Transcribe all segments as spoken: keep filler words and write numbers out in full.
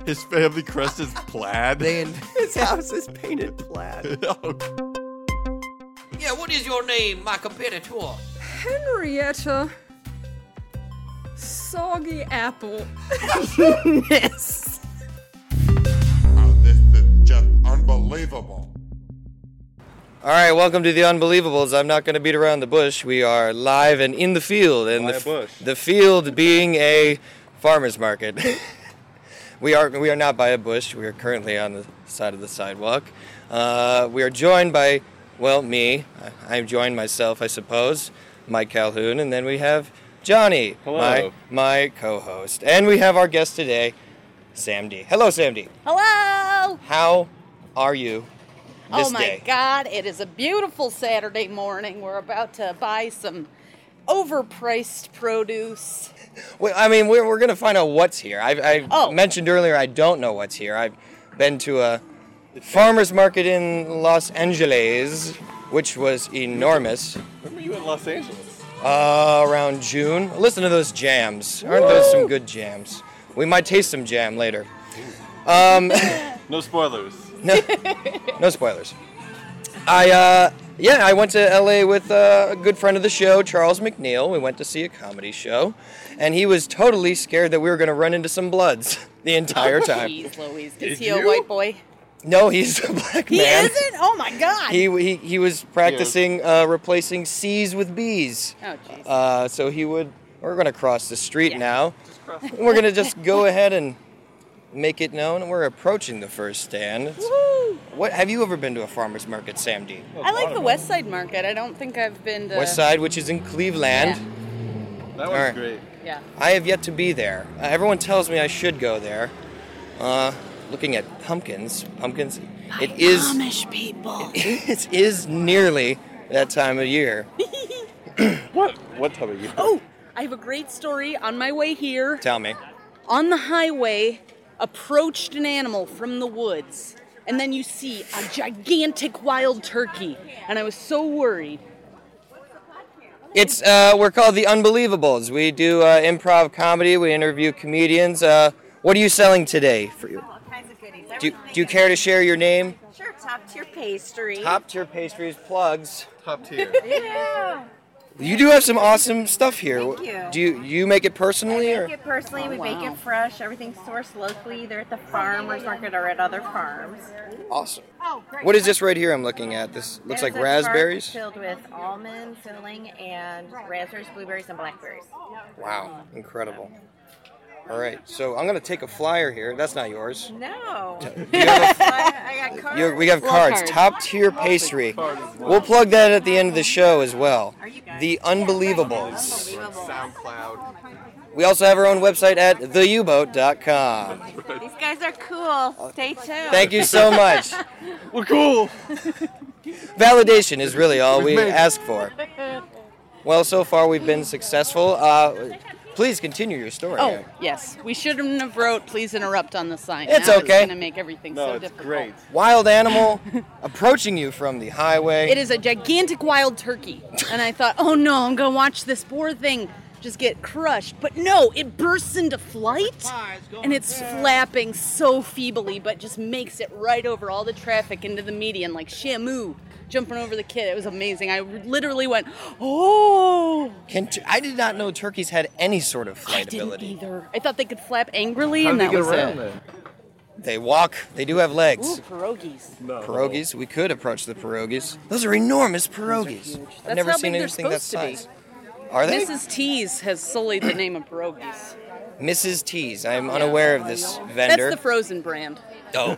His family crest is plaid. They in- his house is painted plaid. Yeah, what is your name, my competitor? Henrietta. Soggy apple. Yes. Oh, this is just unbelievable. All right, welcome to the Unbelievables. I'm not going to beat around the bush. We are live and in the field, and Why the, a bush? the field being a farmer's market. we are we are not by a bush. We are currently on the side of the sidewalk. Uh, we are joined by, well, me. I, I'm joined myself, I suppose, Mike Calhoun, and then we have Johnny, Hello. my my co-host, and we have our guest today, Sam D. Hello, Sam D. Hello! How are you this Oh my day? God, it is a beautiful Saturday morning. We're about to buy some overpriced produce. Well, I mean, we're, we're going to find out what's here. I, I Oh. mentioned earlier I don't know what's here. I've been to a farmer's market in Los Angeles, which was enormous, When were you in Los Angeles? uh, around June. Listen to those jams. Aren't those some good jams? We might taste some jam later. Um, No spoilers. no, no spoilers. I, uh, yeah, I went to L A with uh, a good friend of the show, Charles McNeil. We went to see a comedy show, and he was totally scared that we were going to run into some Bloods the entire time. Jeez Louise, Did is he you? a white boy? No, he's a black He man. isn't? Oh my God! He, he he was practicing uh, replacing C's with B's. oh jeez. Uh, so he would. We're going to cross the street Yeah. now. We're going to just go ahead and make it known. We're approaching the first stand. It's- Woo! What have you ever been to a farmer's market, Sam D? I like the West Side Market. I don't think I've been to. West Side, which is in Cleveland. That was Alright. great. Yeah. I have yet to be there. Uh, everyone tells me I should go there. Uh, looking at pumpkins, pumpkins. It is. Amish people. It is nearly that time of year. What? What time of year? Oh, I have a great story. On my way here, Tell me. on the highway, approached an animal from the woods, and then you see a gigantic wild turkey, and I was so worried. It's uh, we're called the Unbelievables. We do uh, improv comedy. We interview comedians. Uh, what are you selling today? For you? All kinds of goodies. Do, do you care to share your name? Sure, top tier pastry. Top tier pastries plugs. Top tier. Yeah. You do have some awesome stuff here. Thank you. Do you you make it personally We or? make it personally. We bake wow. it fresh. Everything's sourced locally, either at the farmers market or at other farms. Awesome. What is this right here I'm looking at? This looks That like is a raspberries. tart filled with almond filling and raspberries, blueberries, and blackberries. Wow, incredible. All right, so I'm gonna take a flyer here. That's not yours. No. Do you have a I, I got cards. You, we have Little cards. cards. Top tier pastry. We'll plug that at the end of the show as well. The Unbelievables. Unbelievable. SoundCloud. We also have our own website at the u boat dot com. These guys are cool. Stay tuned. Thank you so much. We're cool. Validation is really all we made it. ask for. Well, so far we've been successful. Uh, please continue your story. Oh, yes. We shouldn't have wrote, please interrupt on the sign. It's Now okay. It's going to make everything No, so it's difficult. great. Wild animal approaching you from the highway. It is a gigantic wild turkey. And I thought, oh no, I'm going to watch this poor thing just get crushed. But no, it bursts into flight. And it's flapping so feebly, but just makes it right over all the traffic into the median like Shamu jumping over the kid. It was amazing. I literally went, oh. Can t- I did not know turkeys had any sort of I flight didn't ability. either. I thought they could flap angrily, How and did that they get was around it. then? They walk. They do have legs. Ooh, pierogies. No. Pierogies. We could approach the pierogies. Those are enormous pierogies. I've That's never how seen big they're anything that supposed to be. size. Are they? Missus T's has sullied the name of pierogies. Missus T's. I'm unaware of this vendor. That's the frozen brand. Oh.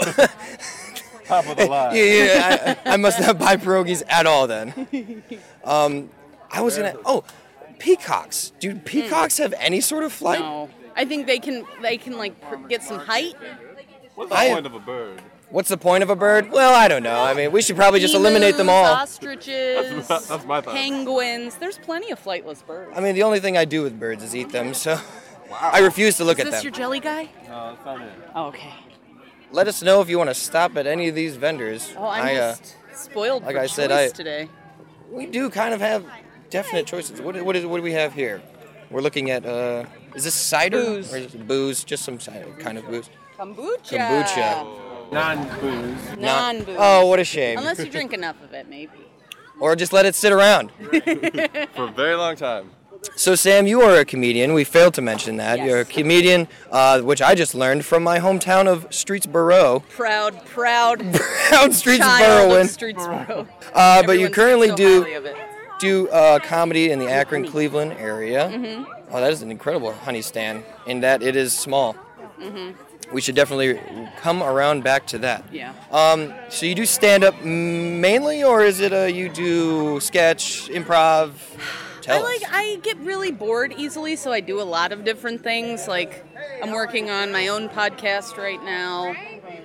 Top of the line. yeah, yeah, I, I must not buy pierogies at all then. Um, I was gonna. Oh, peacocks. Do peacocks have any sort of flight? No, I think they can. They can like pr- get some height. What's the I- point of a bird? What's the point of a bird? Well, I don't know. I mean, we should probably just eliminate them Emus, all. Ostriches, That's, that's my thought. penguins. There's plenty of flightless birds. I mean, the only thing I do with birds is eat them, so I refuse to look Is at this them. your jelly guy? No, that's not it. Oh, okay. Let us know if you want to stop at any of these vendors. Oh, I'm I, uh, just spoiled like for I said, choice I- today. we do kind of have definite choices. What, what, is, what do we have here? We're looking at, uh, is this cider? Booze. Or is it booze? Just some cider, kind of booze. Kombucha. Kombucha. Non-booze. Non-booze. Oh, what a shame. Unless you drink enough of it, maybe. Or just let it sit around. For a very long time. So, Sam, you are a comedian. We failed to mention that. Yes. You're a comedian, uh, which I just learned from my hometown of Streetsboro. Proud, proud Proud Streetsboro. child of win. Streetsboro. Uh, but you Everyone currently speaks so do highly of it. do uh, comedy in the Akron, Cleveland area. Mm-hmm. Oh, that is an incredible honey stand in that it is small. Mm-hmm. We should definitely come around back to that. Yeah. Um, so you do stand-up mainly, or is it a, you do sketch, improv? Tell I us. like I get really bored easily, so I do a lot of different things. Like I'm working on my own podcast right now.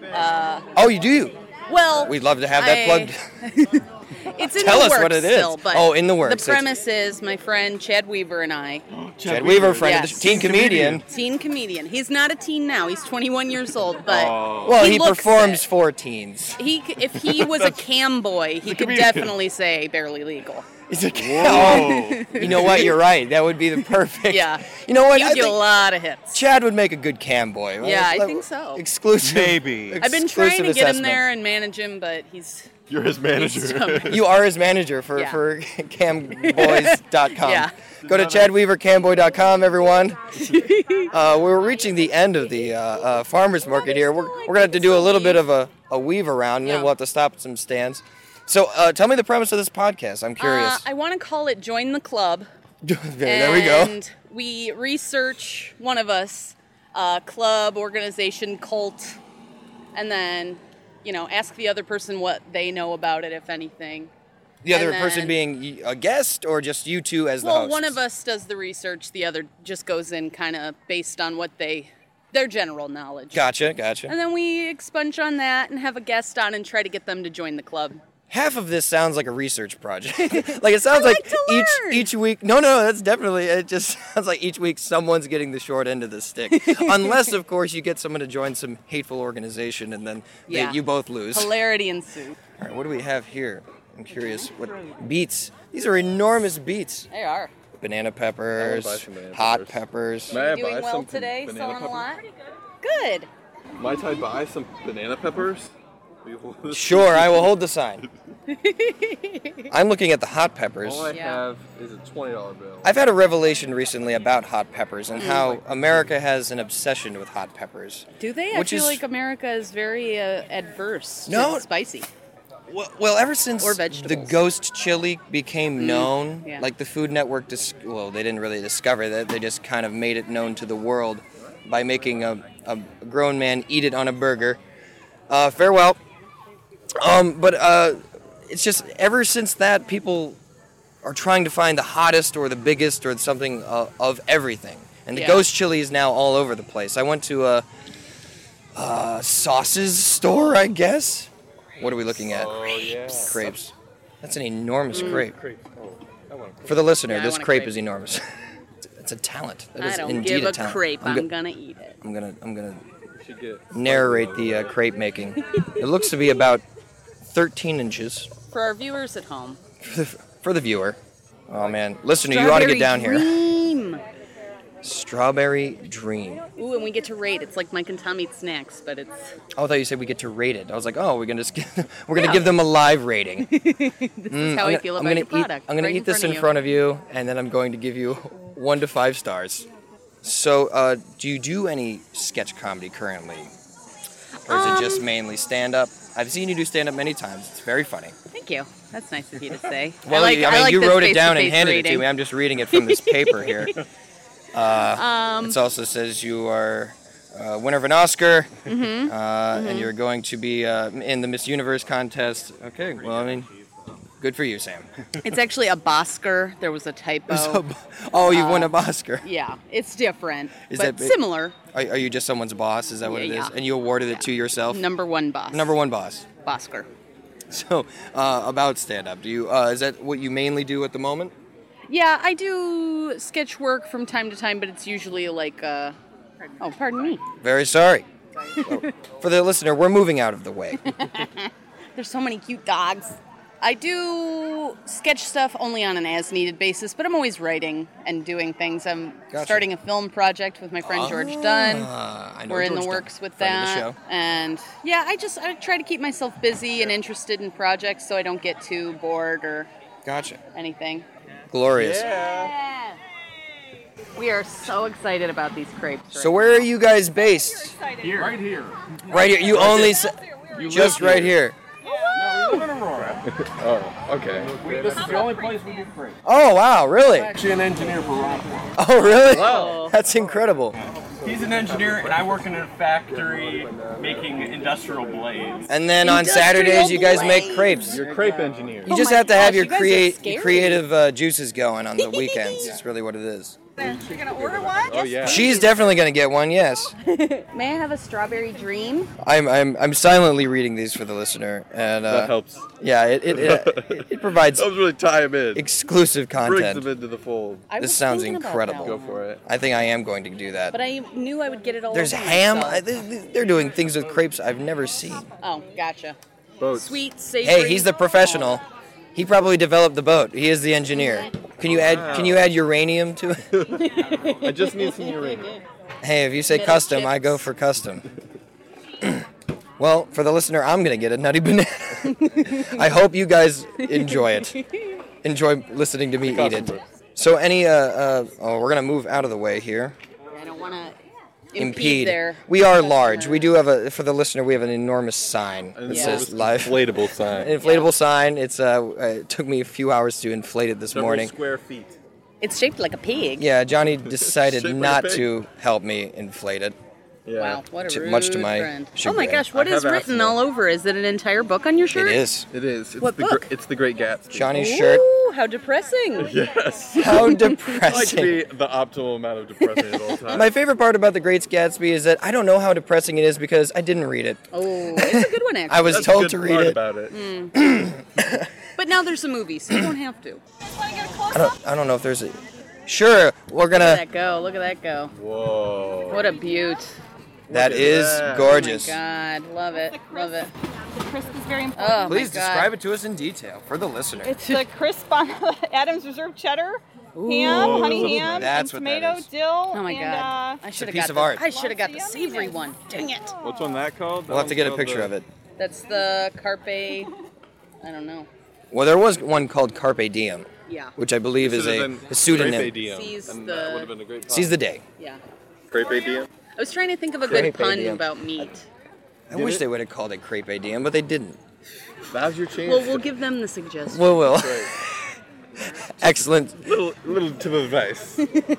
Uh, Oh, you do? well, We'd love to have that I- plugged. It's in Tell the us works what it is. still, but Oh, in the works. The premise is my friend Chad Weaver and I, Chad Weaver, friend of Yes. the teen comedian. teen comedian. He's not a teen now. He's twenty-one years old, but Well, he, he, looks performs it. for teens. He, c- if he was a cam boy, he could comedian. definitely say barely legal. He's a oh, you know what? You're right. That would be the perfect. Yeah. You know what? He'd I get a think lot of hits. Chad would make a good cam boy. Yeah, I Like, think so. Exclusive. Maybe. I've been exclusive trying to get him assessment. there and manage him, but he's You're his he's manager. stubborn. You are his manager for, Yeah. for cam boys dot com. Yeah. Go to chad weaver cam boy dot com, everyone. uh, we're reaching the end of the uh, uh, farmer's market here. We're, we're going to have to do a little bit of a, a weave around, and then Yeah. we'll have to stop at some stands. So uh, tell me the premise of this podcast. I'm curious. Uh, I want to call it Join the Club. there we go. And we research, one of us, uh, club, organization, cult, and then, you know, ask the other person what they know about it, if anything. The other and person then- being y- a guest, or just you two as the Well, hosts? one of us does the research, the other just goes in kind of based on what they, their general knowledge. Gotcha, gotcha. And then we expunge on that and have a guest on and try to get them to join the club. Half of this sounds like a research project. Like it sounds I like, like to each learn. each week. No, no, that's definitely. It just sounds like each week someone's getting the short end of the stick. Unless, of course, you get someone to join some hateful organization, and then they, Yeah. you both lose. Hilarity ensues. All right, what do we have here? I'm curious. What beets? These are enormous beets. They are. Banana peppers, buy some banana hot peppers. peppers. May I Doing buy well some today, banana selling a peppers? lot. Good. Might I buy some banana peppers? Sure, I will hold the sign. I'm looking at the hot peppers. All I Yeah. have is a twenty dollar bill. I've had a revelation recently about hot peppers Mm. and how America has an obsession with hot peppers. Do they? I Which feel is- like America is very uh, adverse to No. spicy. Well, well, ever since Or the vegetables. Mm. ghost chili became known, yeah. like the Food Network, dis- well, they didn't really discover that. They just kind of made it known to the world by making a, a grown man eat it on a burger. Uh, farewell. Um, but uh, it's just ever since that, people are trying to find the hottest or the biggest or something uh, of everything. And the Yeah. ghost chili is now all over the place. I went to a, a sauces store, I guess. What are we looking at? Oh yeah. Crepes. That's an enormous crepe. Crepe. Oh, I want a crepe. For the listener, Yeah, I this want a crepe crepe. is enormous. It's a talent. That is I don't indeed give a, talent. crepe. I'm, I'm, go- gonna eat it. I'm gonna I'm gonna We should get narrate the uh, crepe making. It looks to be about thirteen inches For our viewers at home. for the, for the viewer. Oh man, listener, you ought to get down here. Dream. Strawberry Dream. Ooh, and we get to rate. It's like Mike and Tom eat snacks, but it's Oh, I thought you said we get to rate it. I was like, oh, we're gonna just give, we're gonna Yeah. give them a live rating. this is how I'm I gonna- feel I'm about gonna your product. Eat, I'm gonna right eat this in you. front of you, and then I'm going to give you one to five stars. So, uh, do you do any sketch comedy currently, or is it just Um, mainly stand up? I've seen you do stand up many times. It's very funny. Thank you. That's nice of you to say. Well, I like, I I mean, like you this wrote it down and face-to-face handed it to reading. me. I'm just reading it from this paper here. Uh, Um, it also says you are uh, winner of an Oscar, Mm-hmm. uh, and you're going to be uh, in the Miss Universe contest. Okay, well, I mean, good for you, Sam. It's actually a Bosker. There was a typo. So- oh, you won a Oscar. Yeah, it's different, Is but that- similar. Are, are you just someone's boss? Is that what Yeah, it is? yeah. And you awarded it Yeah. to yourself? Number one boss. Number one boss. Bosker. So, uh, about stand-up, do you? Uh, is that what you mainly do at the moment? Yeah, I do sketch work from time to time, but it's usually like, uh, oh, pardon me. Very sorry. Oh, for the listener, we're moving out of the way. There's so many cute dogs. I do sketch stuff only on an as-needed basis, but I'm always writing and doing things. I'm Gotcha. starting a film project with my friend George Dunn. Ah, I know We're in George the Dunn, works with friend of the that. show. And yeah, I just I try to keep myself busy and interested in projects so I don't get too bored or Gotcha. anything. Glorious. We are so excited about these crepes. So where are you guys based? Here. Right here. Right here. You only s- You just live right here. No, we live in Aurora. Oh, okay. This is the only place we do crepes. Oh wow, really? I'm actually an engineer for Rockwell. Oh really? Wow. That's incredible. He's an engineer, and I work in a factory making industrial blades. And then on Industrial Saturdays, you guys make blades. crepes. You're a crepe engineer. You just my have to have gosh, your you guys are create scary. creative uh, juices going on the weekends. It's really what it is. You're gonna order one? Oh yeah. She's definitely gonna get one. Yes. May I have a strawberry dream? I'm I'm I'm silently reading these for the listener, and uh, That helps. yeah, it it, it it provides Helps really tie him in. exclusive Brings content. them into the fold. I This was sounds thinking about incredible. that Go one. for it. I think I am going to do that. But I knew I would get it all There's over ham. myself. I, they- they're doing things with crepes I've never seen. Oh, gotcha. Boats. Sweet, savory. Hey, he's the professional. He probably developed the boat. He is the engineer. Can you add Can you add uranium to it? I just need some uranium. Hey, if you say Metal custom, I chips. go for custom. Well, for the listener, I'm gonna get a nutty banana. I hope you guys enjoy it. Enjoy listening to me eat it. So, any uh, uh oh, we're gonna move out of the way here. I don't want to impede, Impede. their We are customer. large. We do have a for the listener. We have an enormous sign that It's says a live. inflatable sign. An inflatable sign. It's uh, it took me a few hours to inflate it this Several morning. square feet. It's shaped like a pig. Yeah, Johnny decided Shaped like a not pig. to help me inflate it. Yeah. Wow, what a To- rude much to my friend. Oh my chagrin. gosh, what I is have written asthma. all over? Is it an entire book on your shirt? It is. It is. It's What the book? Gr- it's the Great Gatsby. Johnny's shirt. Ooh, how depressing. Yes. How I like to depressing. be the optimal amount of depressing at all times. My favorite part about The Great Gatsby is that I don't know how depressing it is because I didn't read it. Oh, it's a good one, actually. I was That's the told good to read part it. about it. But now there's a movie, so you don't have to. I don't. I don't know if there's a. Sure, we're Look at gonna. that go. Look at that go. Whoa. What a beaut. That at is that. gorgeous. Oh my God, love it, love it. The crisp is very important. Oh Please my God. describe it to us in detail for the listener. It's the crisp on Adams Reserve cheddar, ham, honey ham, That's and what that tomato, is. dill, Oh my and God. uh, I should have piece got of the, art. I should have got the What's the savory yumminess? one. Dang it. What's one that called? That We'll have to one's get a called picture the- of it. That's the Carpe. I don't know. Well, there was one called Carpe Diem, Yeah. which I believe is Should've a, been a Crepe pseudonym. Diem, Seize and the- that would have been a great Seize the day. Yeah. Crepe Diem? I was trying to think of a good Crepe pun Diem. about meat. I wish they would have called it Crepe Diem, but they didn't. Now's your chance. Well, we'll give them the suggestion. Well, will. Great. Excellent. little, little tip of advice.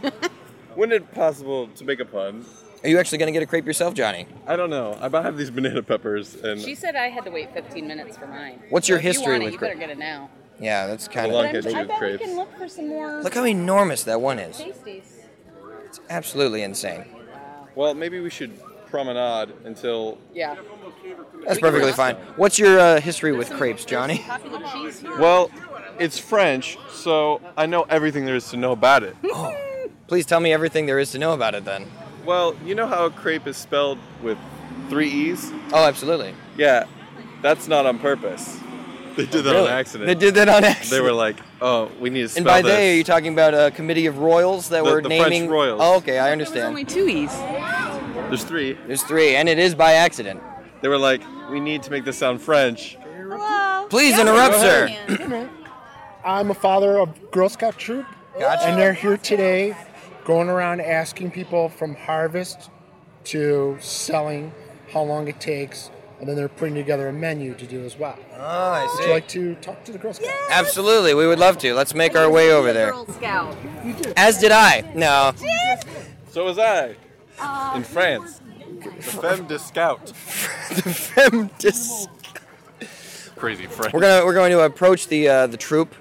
When it possible to make a pun? Are you actually going to get a crepe yourself, Johnny? I don't know. I have these banana peppers, and She said I had to wait fifteen minutes for mine. What's So your if you history want it, with you cra- better get it now. Yeah, that's kind Well, of. I'll get you I with bet we crepes. can look for some more Look how enormous that one is. pasties. It's absolutely insane. well, maybe we should promenade until. Yeah. That's perfectly fine. What's your uh, history with crepes, Johnny? Popular cheese here. Well, it's French, so I know everything there is to know about it. Please tell me everything there is to know about it then. Well, you know how crepe is spelled with three E's? Oh, absolutely. Yeah, that's not on purpose. They did that Really? on accident. They did that on accident. They were like, oh, we need to spell And by this. they, are you talking about a committee of royals that The- were the French naming? royals. Oh, okay, I There was understand. only two E's. There's three. There's three, and it is by accident. They were like, we need to make this sound French. Hello. Please Yeah, interrupt, go sir. ahead. I'm a father of Girl Scout troop, Gotcha. and they're here today going around asking people from harvest to selling how long it takes, and then they're putting together a menu to do as well. Oh, I Would see. you like to talk to the Girl Scouts? Absolutely, we would love to. Let's make our way over there. Girl Scout. As did I. No. So was I. In France. The femme de scout. The femme dis- Crazy French. We're gonna we're going to approach the uh, the troop.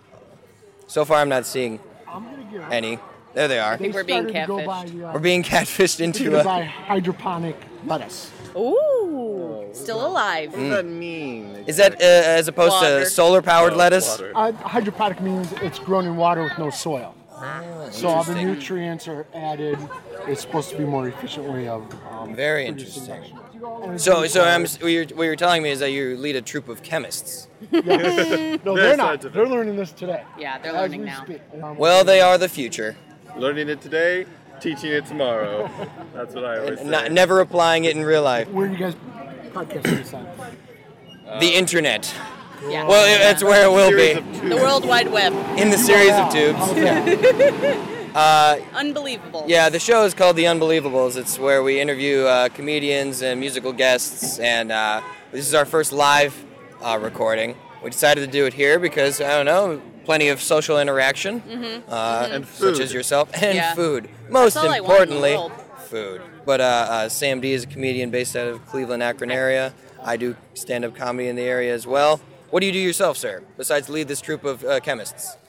So far, I'm not seeing any. There they are. They we're being started to go by catfished. the, uh, We're being catfished they into go a. by hydroponic lettuce. Ooh, still alive. What does that mean? Is that uh, as opposed Water. to solar-powered Oh, lettuce? water. Uh, hydroponic means it's grown in water with no soil. So all the Interesting. nutrients are added. It's supposed to be more efficient way of um, Very producing interesting. vegetables. So, so I'm, what, you're, what you're telling me is that you lead a troop of chemists. No, they're not. They're learning this today. Yeah, they're As learning we now. speak. Um, Well, they are the future. Learning it today, teaching it tomorrow. That's what I always say. Not, never applying it in real life. Where are you guys podcasting this on? The internet. Yeah. Well, it- that's where it will Series be. of tubes. The World Wide Web. In the series of How's tubes. that? Uh, Unbelievable. yeah, the show is called The Unbelievables. It's where we interview uh, comedians and musical guests, and uh, this is our first live uh, recording. We decided to do it here because, I don't know, plenty of social interaction, Mm-hmm. uh, And such food. as yourself, and Yeah. food. Most all I want in the importantly, world. food. But uh, uh, Sam D is a comedian based out of Cleveland, Akron area. I do stand-up comedy in the area as well. What do you do yourself, sir, besides lead this troop of uh, chemists?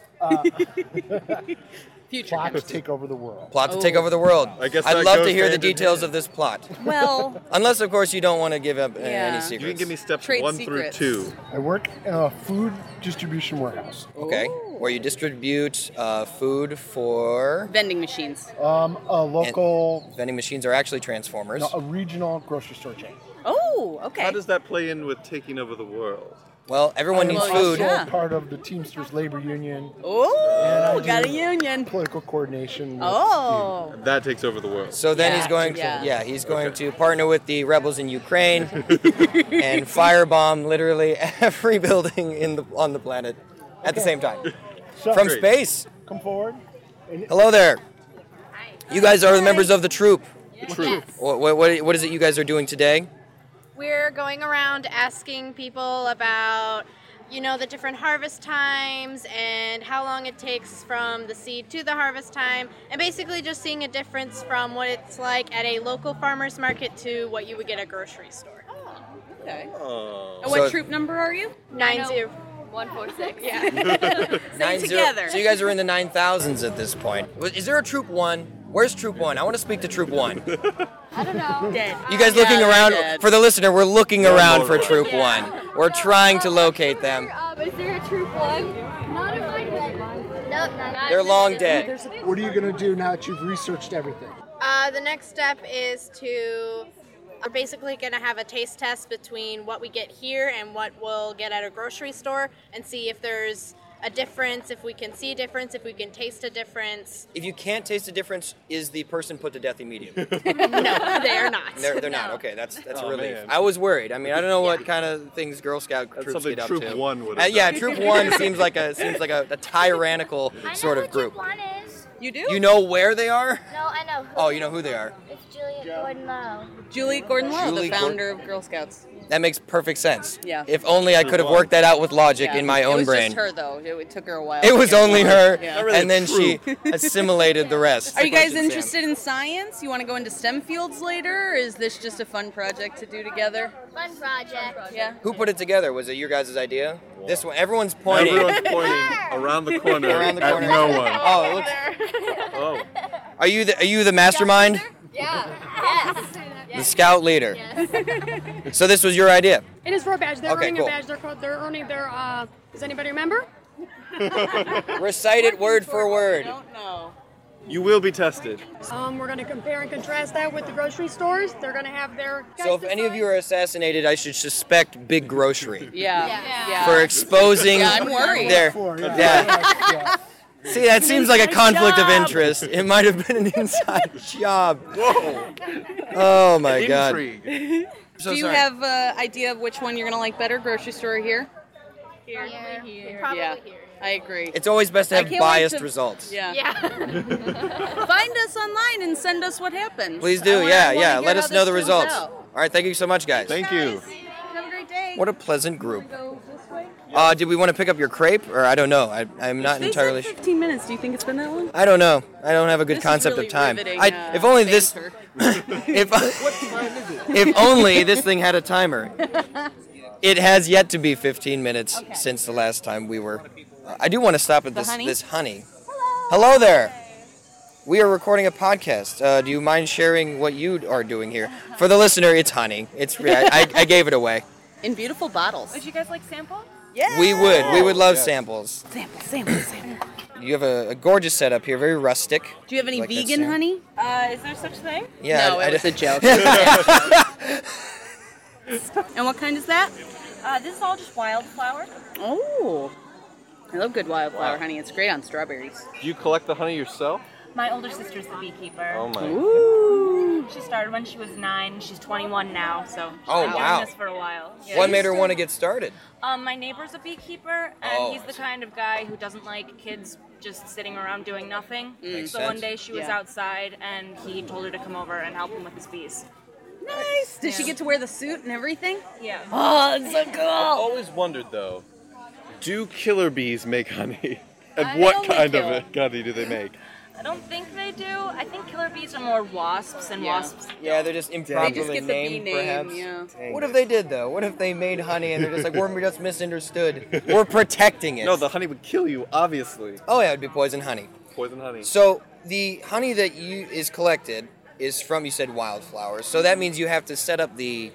Future. Plot to take over the world. Plot to take over the world. I guess I'd that love goes to hear the hand in details hand. of this plot. Well, Unless, of course, you don't want to give up uh, Yeah. any secrets. You can give me steps Trade one secrets. through two. I work in a food distribution warehouse. Okay. Where you distribute uh, food for... vending machines. Um, a local, Vending machines are actually transformers. no, a regional grocery store chain. Oh, okay. How does that play in with taking over the world? Well, everyone I'm needs also food. yeah. part of the Teamsters Labor Union. Oh, And I got a do union. Political coordination. with Oh. That takes over the world. So then Yeah, he's going to, yeah. yeah, he's going to partner with the rebels in Ukraine and firebomb literally every building in the on the planet at the same time. So, From Great. space. come forward. And Hello there. You guys are the members of the troop. Yes. What, what, what what is it you guys are doing today? We're going around asking people about, you know, the different harvest times and how long it takes from the seed to the harvest time, and basically just seeing a difference from what it's like at a local farmer's market to what you would get at a grocery store. Okay. Oh. And what So- troop number are you? Nine zero. one four six. Yeah. Nine zero- together. So you guys are in the nine thousands at this point. Is there a troop one? Where's troop one? I want to speak to troop one. I don't know. Dead. You guys Yeah, looking they're around? dead. For the listener, we're looking around for more. troop Yeah. one. We're trying to locate them. Um, is there a troop one? Not in my head. Nope, not They're long dead. what are you going to do now that you've researched everything? Uh, the next step is to. We're basically going to have a taste test between what we get here and what we'll get at a grocery store, and see if there's a difference, if we can see a difference, if we can taste a difference. If you can't taste the difference, is the person put to death immediately? No, they are not. They're, they're not. No. Okay, that's that's Oh, a relief. man. I was worried. I mean, I don't know what kind of things Girl Scout That's troops something get up Troop to. One would Uh, have yeah, done. Troop One seems like a seems like a, a tyrannical I know sort of what group. troop one is. You do? You know where they are? No, I know. Who Oh, you know who they are. It's Juliet Gordon Lowe. Julie Gordon Lowe, Julie the founder of Girl Scouts. That makes perfect sense. Yeah. If only I could have worked that out with logic in my it own was brain. just her, though. It, it took her a while. It to was get only it. her, Yeah. Not really and then she true. assimilated the rest. Are you guys Sam. interested in science? You want to go into STEM fields later, or is this just a fun project to do together? Fun project. Yeah. Who put it together? Was it your guys' idea? This one. Everyone's pointing. Everyone's pointing around the corner Around the corner. at no one. Oh, it looks. Oh. Are you the Are you the mastermind? Yeah. Yes. The scout leader. So this was your idea. It is for a badge. They're Okay, earning cool. a badge. They're called, they're earning their. Uh, does anybody remember? Recite it word for word. Don't know. You will be tested. Um, we're going to compare and contrast that with the grocery stores. They're going to have their. So if any of you are assassinated, I should suspect Big Grocery Yeah. Yeah. for exposing Yeah, I'm worried. their. For, yeah. Yeah. yeah. See, that seems like a Inside conflict of job. interest. It might have been an inside job. Oh my god. Intrigue. So Do you sorry. have an idea of which one you're going to like better, grocery store or here? Here. Here. Probably Yeah. here. I agree. It's always best to I have can't wait biased to- results. Yeah. Yeah. Find us online and send us what happens. Please I do. wanna- yeah, I wanna yeah. hear Let how us know the this turns results. out. All right. Thank you so much, guys. Thank you. Have a great day. What a pleasant group. Uh, did we want to pick up your crepe, or I don't know. I, I'm not They entirely said sure. fifteen minutes. Do you think it's been that long? I don't know. I don't have a good This is concept really of time. riveting, I, uh, if only this, banter. if if only this thing had a timer. It has yet to be fifteen minutes since the last time we were. Uh, I do want to stop at The this honey? this honey. Hello there. We are recording a podcast. Uh, do you mind sharing what you are doing here? For the listener, it's honey. It's I, I, I gave it away. In beautiful bottles. Would you guys like sample? Yeah. We would. We would love samples. Sample, sample, sample. You have a, a gorgeous setup here, very rustic. Do you have any Like that vegan sound. honey? Uh, is there such thing? Yeah, no, I- it was I- a joke. And what kind is that? Uh, this is all just wildflower. Oh. I love good wildflower Wow. honey. It's great on strawberries. Do you collect the honey yourself? My older sister's the beekeeper. Oh my. Ooh. She started when she was nine. She's twenty-one now, so she's Oh, been wow. doing this for a while. Yeah. What made her want to get started? Um, my neighbor's a beekeeper, and Oh, he's I the see. kind of guy who doesn't like kids just sitting around doing nothing. Makes so sense. one day she was Yeah. outside, and he told her to come over and help him with his bees. Nice. Did she Yeah. get to wear the suit and everything? Yeah. Oh, that's so I've cool. always wondered though, do killer bees make honey? And I what only kind kill. of honey do they make? I don't think they do. I think killer bees are more wasps, and Yeah. wasps. Yeah, they're just They improperly just get the bee named, name, perhaps. yeah. Dang What it. if they did, though? What if they made honey and they're just like, we're just misunderstood? We're protecting it. No, the honey would kill you, obviously. Oh, yeah, it'd be poison honey. Poison honey. So the honey that you is collected is from, you said, wildflowers. So that means you have to set up the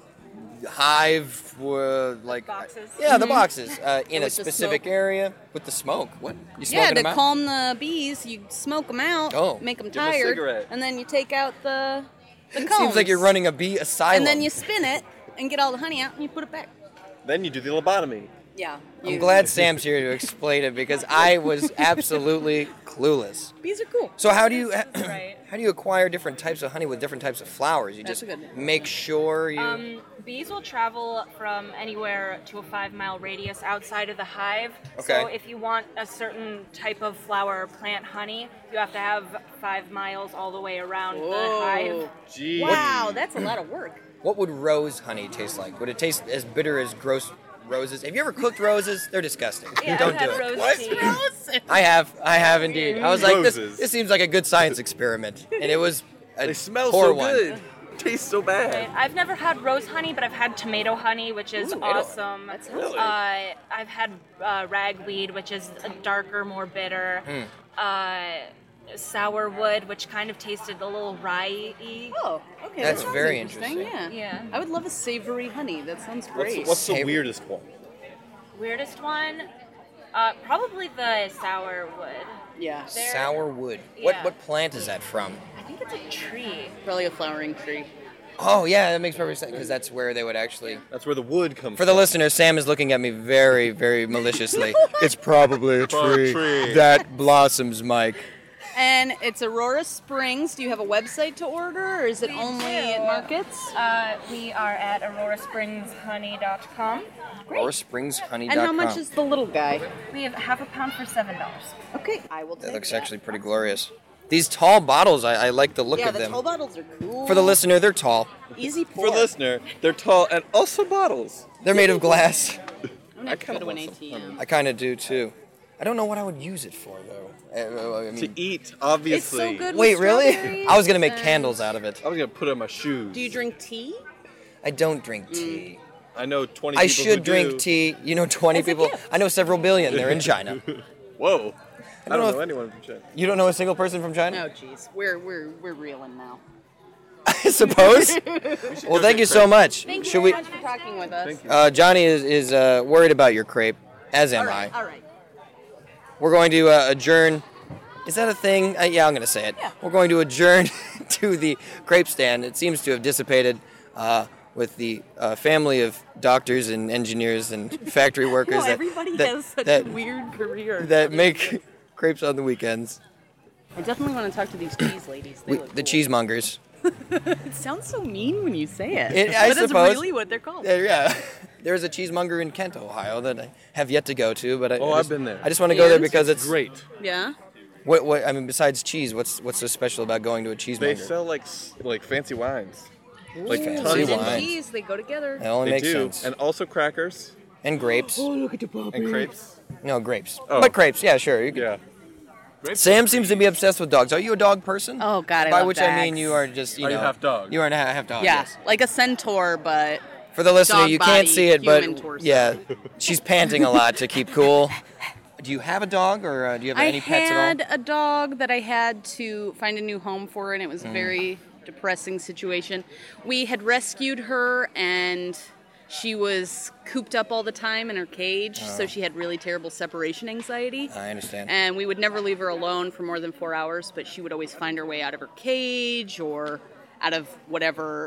hive, uh, like Boxes. yeah, the boxes uh, in a With the specific smoke. area with the smoke. What? You Yeah, smoking to them out? calm the bees, you smoke them out, Oh. make them Give 'em a tired, cigarette. and then you take out the the It cones. seems like you're running a bee asylum. And then you spin it and get all the honey out, and you put it back. Then you do the lobotomy. Yeah. I'm glad Sam's here to explain it because I was absolutely clueless. Bees are cool. So how do you right. how do you acquire different types of honey with different types of flowers? You That's just a good- make sure you. Um, bees will travel from anywhere to a five-mile radius outside of the hive. So Okay. if you want a certain type of flower plant honey, you have to have five miles all the way around the hive. Gee. Wow, that's a lot of work. What would rose honey taste like? Would it taste as bitter as gross roses? Have you ever cooked roses? They're disgusting. Yeah, Don't I've do had it. rose tea. I have. I have indeed. I was like, this, Roses. this seems like a good science experiment, and it was a They smell poor so one. good. Tastes so Right. bad. I've never had rose honey, but I've had tomato honey, which is Ooh, tomato. awesome. That's Really? Uh, I've had uh, ragweed, which is a darker, more bitter. Mm. Uh, sourwood, which kind of tasted a little rye-y. Oh, okay. That's that sounds very interesting. interesting. Yeah. Yeah. I would love a savory honey. That sounds What's, great. what's the Hey, weirdest one? Weirdest one? Uh, probably the sourwood. yeah. There- Sour wood. What Yeah. what plant is that from? I think it's a tree. Probably a flowering tree. Oh yeah, that makes perfect sense because that's where they would actually. That's where the wood comes For the from. listener, Sam is looking at me very, very maliciously. It's probably a Probably a tree, tree. that blossoms, Mike. And it's Aurora Springs. Do you have a website to order, or is it We only do. at markets? Uh, we are at aurora springs honey dot com. Or springs honey dot And com. how much is the little guy? We have half a pound for seven dollars. Okay, I will take That looks that. actually pretty glorious. These tall bottles, I, I like the look yeah, of the them. tall bottles are cool. For the listener, they're tall. Easy pour. For the listener, they're tall and also bottles. They're made of glass. I'm gonna go to an A T M. I kind of do too. I don't know what I would use it for though. Uh, I To mean, eat, obviously. It's so good. wait, with really? strawberries I was gonna make and- candles out of it. I was gonna put it on my shoes. Do you drink tea? I don't drink tea. I know twenty. I people should who drink do. tea. You know, twenty As a people. gift. I know several billion. They're in China. Whoa. I don't know know if- anyone from China. You don't know a single person from China? No, jeez, we're we're we're reeling now. I suppose. Well, thank you so much. Thank you Should very we? much for talking with us. Thank you. Uh, Johnny is is uh, worried about your crepe, as am All right, I. all right. We're going to uh, adjourn. Is that a thing? Uh, yeah, I'm going to say it. Yeah. We're going to adjourn to the crepe stand. It seems to have dissipated uh, with the uh, family of doctors and engineers and factory workers No, that, everybody that, has such that, a weird career. that make crepes on the weekends. I definitely want to talk to these cheese ladies. They We, look the cool. cheesemongers. It sounds so mean when you say it. It- I but it's suppose. really what they're called. Uh, yeah. There's a cheesemonger in Kent, Ohio that I have yet to go to, but I, Oh, I I've just, been there. I just want to go there And? because it's Great. Yeah. What, what I mean, besides cheese, what's what's so special about going to a cheesemonger? They sell like s- like fancy wines. Like Fancy tons Cheese of and wine. cheese, they go together. That only They makes do, sense. and also crackers And grapes. look at the puppy. and crepes. No, grapes. Oh. But crepes, yeah, sure. You can- Yeah. Grapes. Sam seems to be obsessed with dogs. Are you a dog person? Oh God, I By love which I mean dogs. you are just, you Are you know. half dog? You are a half dog, Yeah, yes. like a centaur, but For the listener, Dog you body, can't see it, but human torso. yeah, she's panting a lot to keep cool. Do you have a dog, or uh, do you have I any pets at all? had a dog that I had to find a new home for, and it was Mm. a very depressing situation. We had rescued her, and she was cooped up all the time in her cage, Oh. so she had really terrible separation anxiety. I understand. And we would never leave her alone for more than four hours, but she would always find her way out of her cage or out of whatever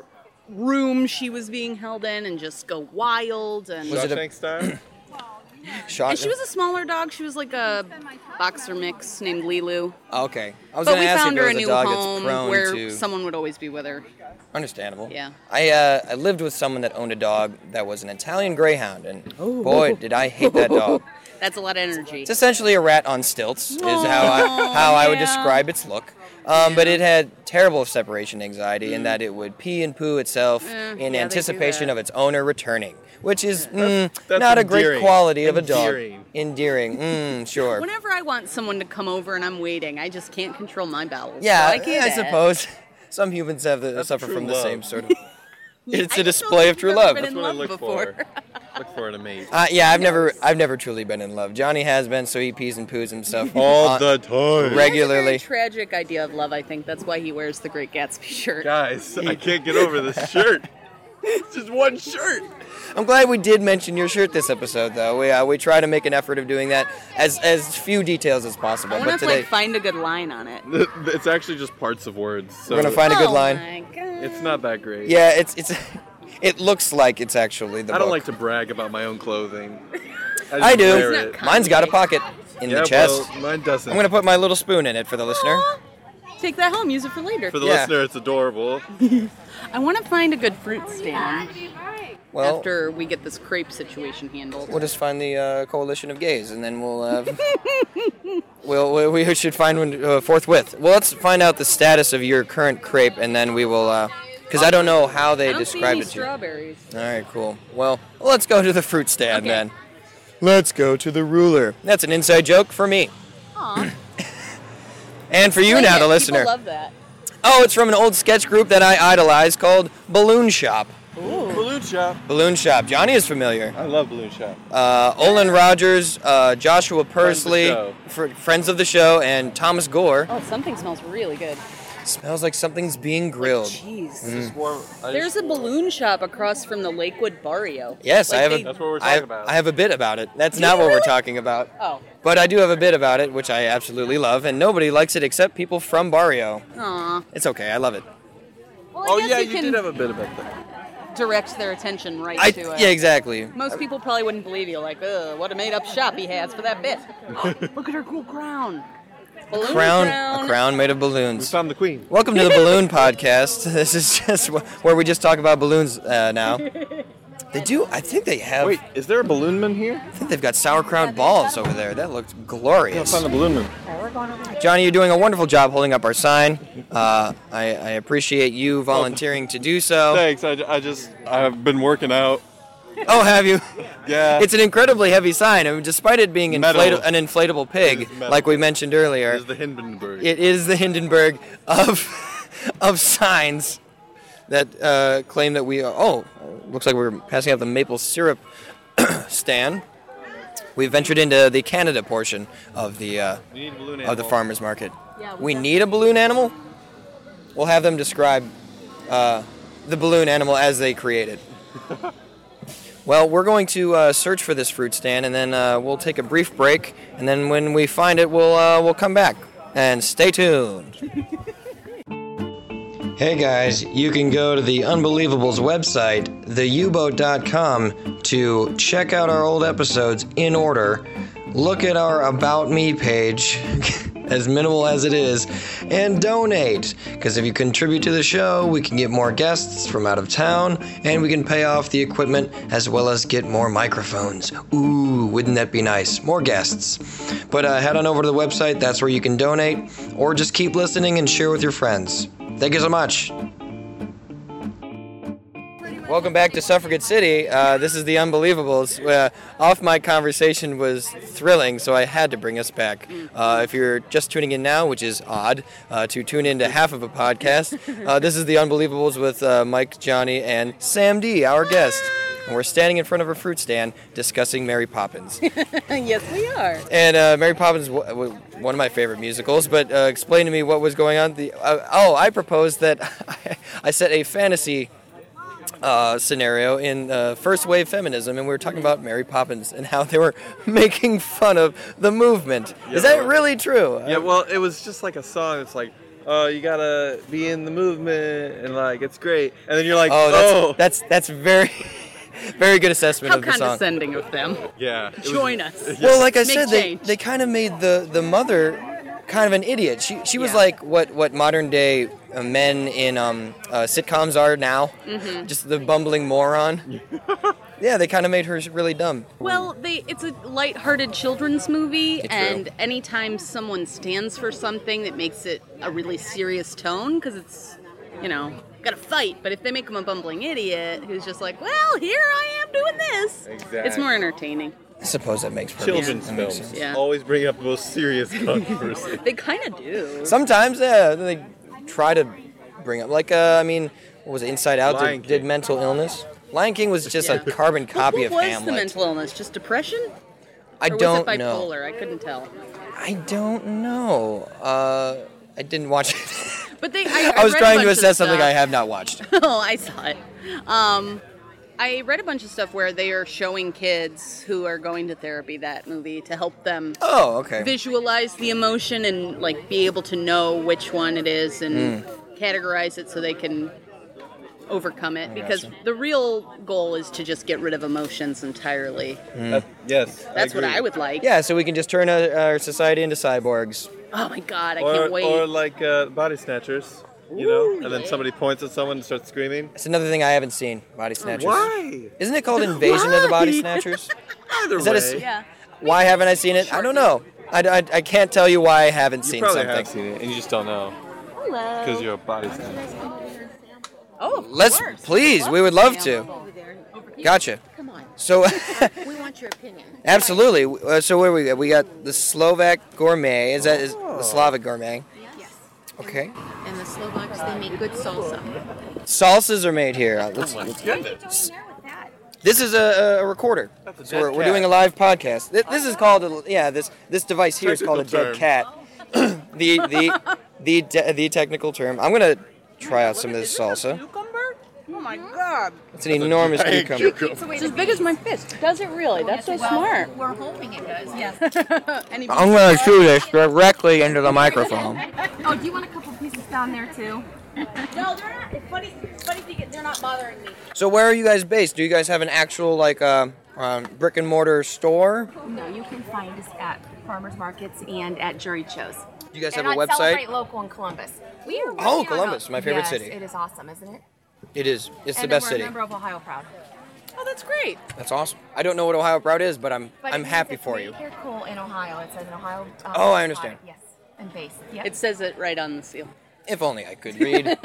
room she was being held in and just go wild. And Was it a- Shawshank style? Shot. And she was a smaller dog. She was like a boxer mix named Lilu. Okay. I was But going we to ask found if her it a was a new dog home that's prone where to... someone would always be with her. Understandable. Yeah. I uh, I lived with someone that owned a dog that was an Italian Greyhound, and boy, did I hate that dog. That's a lot of energy. It's essentially a rat on stilts, is how I how I would yeah. describe its look. Um, But it had terrible separation anxiety in that it would pee and poo itself Eh, in yeah, they do anticipation that. of its owner returning, which is mm, that's not a great endearing. quality of a dog. Endearing. Endearing. Mm, sure. Whenever I want someone to come over and I'm waiting, I just can't control my bowels. Yeah, so I, I, can't suppose some humans have the, That's suffer true from the love. same sort of. Yeah, It's I a just don't display think of true you've ever love. been That's in what I love look before. for. Look for it a mate. Uh, yeah, I've never, I've never truly been in love. Johnny has been, so he pees and poos himself All on- the time. regularly. It's a very tragic idea of love, I think. That's why he wears the Great Gatsby shirt. Guys, I can't get over this shirt. It's just one shirt. I'm glad we did mention your shirt this episode, though. We uh, we try to make an effort of doing that as as few details as possible. I want But to today like find a good line on it. It's actually just parts of words. So we're gonna find a good Oh line. my God. It's not that great. Yeah, it's it's. It looks like it's actually the I don't book. like to brag about my own clothing. I just do. wear It's it. not Mine's got a pocket in Yeah, the chest. well, mine doesn't. I'm gonna put my little spoon in it for the listener. Take that home, use it for later. For the Yeah. listener, it's adorable. I want to find a good fruit stand Well, after we get this crepe situation handled. we'll just find the uh, coalition of gays, and then we'll. Uh, we'll we, we should find one uh, forthwith. Well, let's find out the status of your current crepe, and then we will. Because I don't know how they I don't see describe any it to you. strawberries. All right, cool. Well, let's go to the fruit stand Okay. then. Let's go to the ruler. That's an inside joke for me. Aw. And for you Explain now, it. the listener. People love that. Oh, it's from an old sketch group that I idolize called Balloon Shop. Balloon shop. Balloon Shop. Johnny is familiar. I love balloon shop. Uh, Olin Rogers, uh, Joshua Friends of the Pursley, show. fr- friends of the show, and Thomas Gore. Oh, something smells really good. Smells like something's being grilled. Jeez. Mm. There's a balloon shop across from the Lakewood Barrio. Yes, Like I have they- a. That's what we're I talking have, about. I have a bit about it. That's Do not you what we're really? talking about. Oh. But I do have a bit about it, which I absolutely love, and nobody likes it except people from Barrio. Aw. It's okay, I love it. Well, I Oh guess yeah, you you can did have a bit about that. direct their attention right I, to it. yeah, exactly. Most people probably wouldn't believe you, like, ugh, what a made-up shop he has for that bit. Look at her cool crown. Balloon Crown, crown. a crown made of We balloons. found the queen. Welcome to the Balloon Podcast. This is just wh- where we just talk about balloons uh, now. They do. I think they have. Wait, is there a balloon man here? I think they've got sauerkraut balls over there. That looks I glorious. found the balloon man. Johnny, you're doing a wonderful job holding up our sign. Uh, I, I appreciate you volunteering to do so. Thanks. I, I just I've been working out. Oh, have you? Yeah. It's an incredibly heavy sign. I mean, despite it being Metal. inflata- an inflatable pig, It is metal. like we mentioned earlier, It is the Hindenburg. it is the Hindenburg of of signs that uh, claim that we are. Oh, looks like we're passing out the maple syrup stand. We ventured into the Canada portion of the uh, We need a balloon of the animal. farmers market. Yeah, We need a balloon animal. We'll have them describe uh, the balloon animal as they create it. Well, we're going to uh, search for this fruit stand, and then uh, we'll take a brief break, and then when we find it, we'll uh, we'll come back. And stay tuned. Hey guys, you can go to the Unbelievables website, the u boat dot com, to check out our old episodes in order, look at our About Me page, as minimal as it is, and donate. Because if you contribute to the show, we can get more guests from out of town, and we can pay off the equipment as well as get more microphones. Ooh, wouldn't that be nice? More guests. But uh, head on over to the website, that's where you can donate, or just keep listening and share with your friends. Thank you so much. Welcome back to Suffragette City. Uh, this is the Unbelievables. Uh, off mic conversation was thrilling, so I had to bring us back. Uh, if you're just tuning in now, which is odd, uh, to tune into half of a podcast, uh, this is the Unbelievables with uh, Mike, Johnny, and Sam D, our guest. And we're standing in front of a fruit stand discussing Mary Poppins. Yes, we are. And uh, Mary Poppins is w- w- one of my favorite musicals, but uh, explain to me what was going on. The uh, Oh, I proposed that I set a fantasy uh, scenario in uh, first wave feminism, and we were talking about Mary Poppins and how they were making fun of the movement. Yeah, is that well- really true? Yeah, well, it was just like a song. It's like, oh, you gotta be in the movement, and like it's great. And then you're like, Oh, oh, that's that's, that's very, very good assessment How of the song. condescending of them. yeah. it was- Join us. Well, like I Make said, they, change. they kind of made the, the mother kind of an idiot. She she was Yeah. like what, what modern day uh, men in um, uh, sitcoms are now. Mhm. Just the bumbling moron. Yeah, they kind of made her really dumb. Well, they it's a light-hearted children's movie, True. and anytime someone stands for something that makes it a really serious tone, because it's, you know, gotta fight. But if they make him a bumbling idiot who's just like, well, here I am doing this, Exactly. it's more entertaining. I suppose that makes perfect Children's that makes films sense. Yeah. always bring up the most serious controversy. They kind of do. Sometimes, yeah, they try to bring up, like, uh, I mean, what was it, Inside Out Lion did, did mental illness? Lion King was just a carbon copy what of was Hamlet. the mental illness? Just depression? I or don't was it know. bipolar? I couldn't tell. I don't know. Uh, I didn't watch it. But they, I, I was read a trying to bunch of assess something stuff. I have not watched. Oh, I saw it. Um, I read a bunch of stuff where they are showing kids who are going to therapy that movie to help them Oh, okay. visualize the emotion and like be able to know which one it is and Mm. categorize it so they can overcome it. I Because gotcha. the real goal is to just get rid of emotions entirely. Mm. yes, That's what I would like. Yeah, so we can just turn our, our society into cyborgs. Oh my god, I or, can't wait. or like uh, body snatchers, you know, and then somebody points at someone and starts screaming. It's another thing I haven't seen, Body Snatchers. Why? Isn't it called Invasion of the Body Snatchers? Either Is that a way. s- Yeah. Why haven't I seen it? I don't know. I, I, I can't tell you why I haven't You seen probably something. have seen it, and you just don't know Hello. because you're a body snatcher. Oh, of Let's, course. please, we would love to. Gotcha. Come on. So, We want your opinion. absolutely. Uh, so where we got? We got the Slovak Gourmet. Is that is the Slavic Gourmet? Yes. Okay. And the Slovaks, they make good salsa. Salsas are made here. Uh, let's- Oh my let's- goodness. This is a, a recorder. That's a So dead we're, we're cat. doing a live podcast. This, this is called a, yeah. This this device here is called a dead Technical cat. the the the de- the technical term. I'm gonna try out some of this salsa. Oh my god. It's an enormous giant cucumber. cucumber. It's as big as my fist. Does it really? That's so smart. We're hoping it does, yes. And I'm gonna chew this directly into the microphone. Oh, do you want a couple pieces down there too? No, they're not. It's funny. It's funny to get. They're not bothering me. So where are you guys based? Do you guys have an actual like uh, um, brick and mortar store? No, you can find us at farmers markets and at jury shows. Do you guys and have a on website? Celebrate Local in Columbus. We are Oh, really Columbus, on a- my favorite yes, city. It is awesome, isn't it? It is. It's the and best we're city. a member of Ohio Proud. Oh, that's great. That's awesome. I don't know what Ohio Proud is, but I'm But I'm it means happy it's for made you. Here, cool in Ohio. It's an Ohio. Um, Oh, I understand. product, Yes, and based. Yep. It says it right on the seal. If only I could read.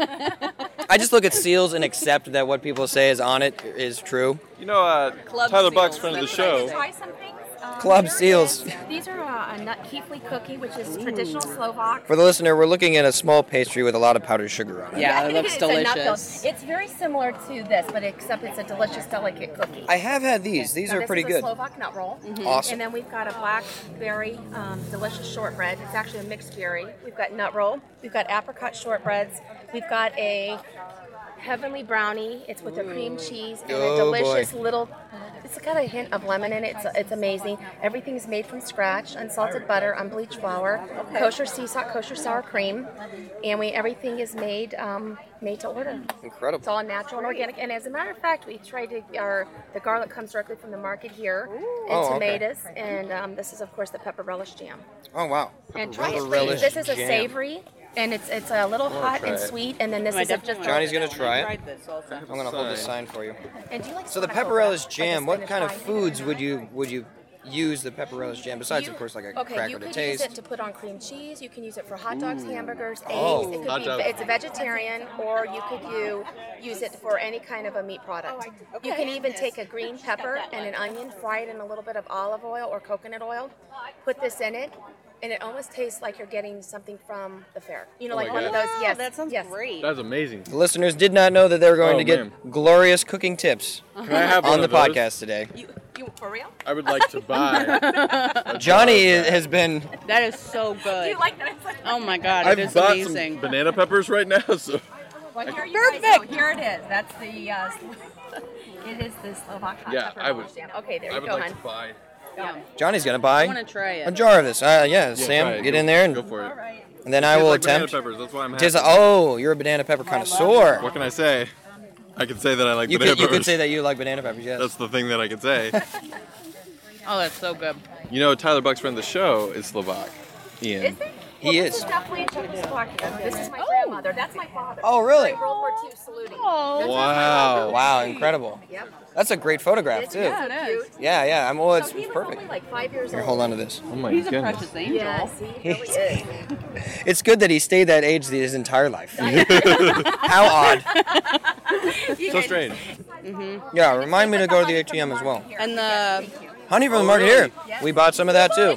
I just look at seals and accept that what people say is on it is true. You know, uh, Club Tyler seals, Buck's friend of the that's what I show. say. Try some things. Um, Club here it seals. is. These are uh, a nut keefly cookie, which is traditional Slovak. For the listener, we're looking at a small pastry with a lot of powdered sugar on it. Yeah, it looks It's a nut build. delicious. It's very similar to this, but except it's a delicious, delicate cookie. I have had these. These Now, are this pretty is a good. Slovak nut roll. Awesome. And then we've got a blackberry um, delicious shortbread. It's actually a mixed berry. We've got nut roll. We've got apricot shortbreads. We've got a heavenly brownie. It's with a cream cheese and Oh, a delicious boy. little. It's got a hint of lemon in it. It's, it's amazing. Everything's made from scratch. Unsalted butter, unbleached flour, kosher sea salt, kosher sour cream, and we everything is made um, made to order. It's Incredible. all natural and organic. And as a matter of fact, we tried to, our, the garlic comes directly from the market here, and Oh, okay. tomatoes, and um, this is, of course, the pepper relish jam. Oh wow. And try it, Pepper please. relish This is a jam. savory, and it's it's a little hot try and it. sweet, and then this I is a, definitely just. Johnny's gonna try it. Tried this also. I'm gonna hold this sign for you. And do you like So the pineapple pepper relish like a jam. What spinach kind of pie? foods would you would you use the pepper relish jam besides, You- of course, like a okay, cracker you to could taste? use it to put on cream cheese. You can use it for hot dogs, hamburgers, eggs. Oh. It could Hot be, dog. it's a vegetarian, or you could you use it for any kind of a meat product. You can even take a green pepper and an onion, fry it in a little bit of olive oil or coconut oil, put this in it, and it almost tastes like you're getting something from the fair. You know, Oh like my one of God. those. Yes, That sounds yes. great. That's amazing. The listeners did not know that they were going Oh, to get man. glorious cooking tips Can I have on one the of those? podcast today. You, you for real? I would like to buy. Johnny has been. That is so good. You like that? Oh my god, I've it is bought amazing. some banana peppers right now, so Well, here you Perfect. guys go. Here it is. That's the. Uh, it is the Slovak hot Yeah, pepper I would- relish jam. Okay, there I you would go, like hon. to buy. Yeah. Johnny's gonna buy I want to try a it. jar of this. Uh, yeah, Yeah, Sam, try it. get Go- in there and go for it. All right. and then It I tastes will like attempt. banana peppers, that's why I'm Tastes happy. like- oh, you're a banana pepper connoisseur. What can I say? I can say that I like You banana could, you peppers. could say that you like banana peppers, yes. That's the thing that I can say. Oh, that's so good. You know, Tyler Buck's friend of the show is Slovak. Ian. Is it? He well, is. This is definitely Czechoslovakia. This is my grandmother. That's my father. Oh, really? World War Two saluting. Oh. Wow. Wow, incredible. Yep. That's a great photograph, too. Yeah, it is. Yeah, yeah. I'm, well, it's, So he it's was perfect. only like five years Here, old. hold on to this. Oh my He's a goodness. precious angel. Yeah, see, he really is. It's good that he stayed that age his entire life. How odd. So strange. Mm-hmm. Yeah, remind me to go to the A T M as well. And the Honey from the market here. We bought some of that, too.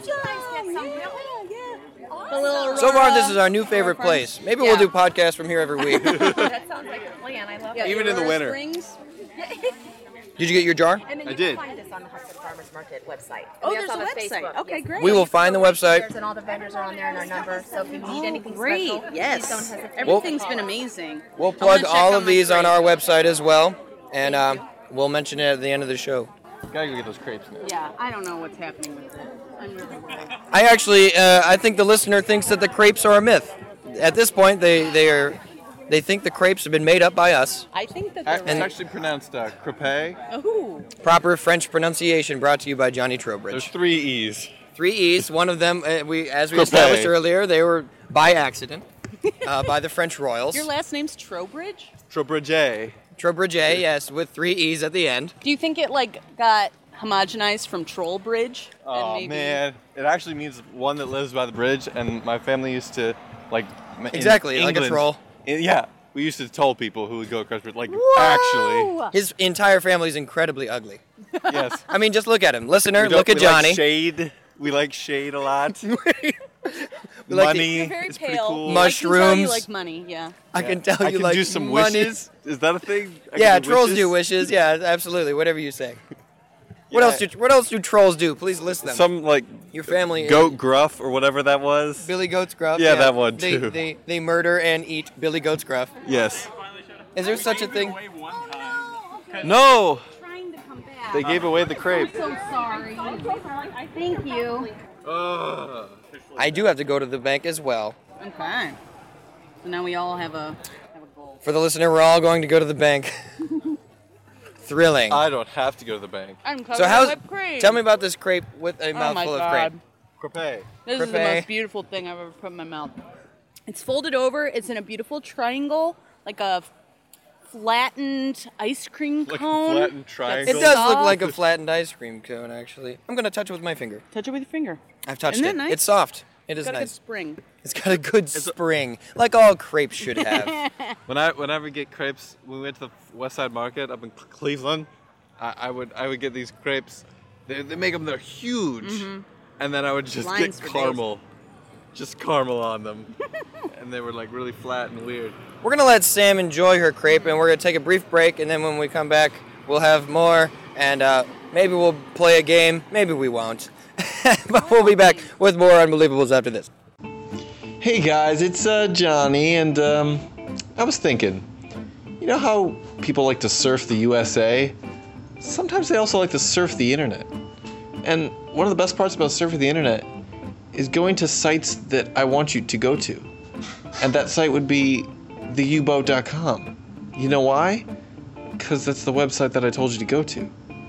the little So far, this is our new favorite place. Maybe we'll do podcasts from here every week. That sounds like a plan. I love Yeah, it. Even in the Aurora winter. Springs. Did you get your jar? And then I you did. can find us on the Hudson Farmers Market website. Oh, We there's also a have website. Facebook. Okay, Yes. great. We will find the website. And all the vendors are on there and our number. So if you need anything Great. special, Yes. please don't hesitate. Everything's been amazing. We'll I wanna plug check all out of my these on crate. our website as well. And uh, we'll mention it at the end of the show. Gotta go get those crepes now. Yeah, I don't know what's happening with it. I'm really worried. I actually, uh, I think the listener thinks that the crepes are a myth. At this point, they, they are, they think the crepes have been made up by us. I think that It's they're right. actually pronounced uh, crepe. Ooh. Proper French pronunciation brought to you by Johnny Trowbridge. There's three E's. Three E's. One of them, uh, we as we Crepe. established earlier, they were by accident uh, by the French royals. Your last name's Trowbridge? Trowbridge. Trowbridge, yes, with three E's at the end. Do you think it like got homogenized from Trollbridge? Oh and maybe... man, it actually means one that lives by the bridge, and my family used to like in Exactly, like a England- troll. in- yeah, we used to toll people who would go across the bridge. Like actually, His entire family is incredibly ugly. yes. I mean, just look at him. Listener, We don't- look at we Johnny. Like shade. We like shade a lot. We like money You're very is pretty pale. cool. I can tell you Mushrooms. like money, yeah. I can tell I you can like do some money. wishes. Is that a thing? I can Yeah, do trolls wishes? do wishes. Yeah, absolutely. Whatever you say. What Yeah. else do What else do trolls do? Please list them. Some like Your family. goat gruff or whatever that was. Billy Goat's Gruff. Yeah, that one, they, too. They they murder and eat Billy Goat's Gruff. Yes. Is there such a thing? No. Trying to come back. They gave away the crepe. So sorry. Thank you. Ugh. I do have to go to the bank as well. Okay. So now we all have a have a goal. For the listener, we're all going to go to the bank. Thrilling. I don't have to go to the bank. I'm covered so in how's? whipped cream. Tell me about this crepe with a Oh my mouthful of God. crepe. Crepe. This is the Crepe. most beautiful thing I've ever put in my mouth. It's folded over. It's in a beautiful triangle, like a flattened ice cream Like a cone. flattened It triangle. does look soft. like a flattened ice cream cone, actually. I'm gonna touch it with my finger. Touch it with your finger. I've touched Isn't it. that nice? It's soft. It is Got a good nice. spring. It's got a good spring, like all crepes should have. When I whenever we get crepes, when we went to the West Side Market up in Cle- Cleveland, I, I would I would get these crepes. They, they make them they're huge, Mhm. and then I would just Lines get for days. caramel, just caramel on them, and they were like really flat and weird. We're gonna let Sam enjoy her crepe, and we're gonna take a brief break, and then when we come back, we'll have more, and uh, maybe we'll play a game. Maybe we won't, but we'll be back with more Unbelievables after this. Hey guys, it's uh, Johnny, and um, I was thinking, you know how people like to surf the U S A? Sometimes they also like to surf the internet. And one of the best parts about surfing the internet is going to sites that I want you to go to. And that site would be the u boat dot com. You know why? Because that's the website that I told you to go to.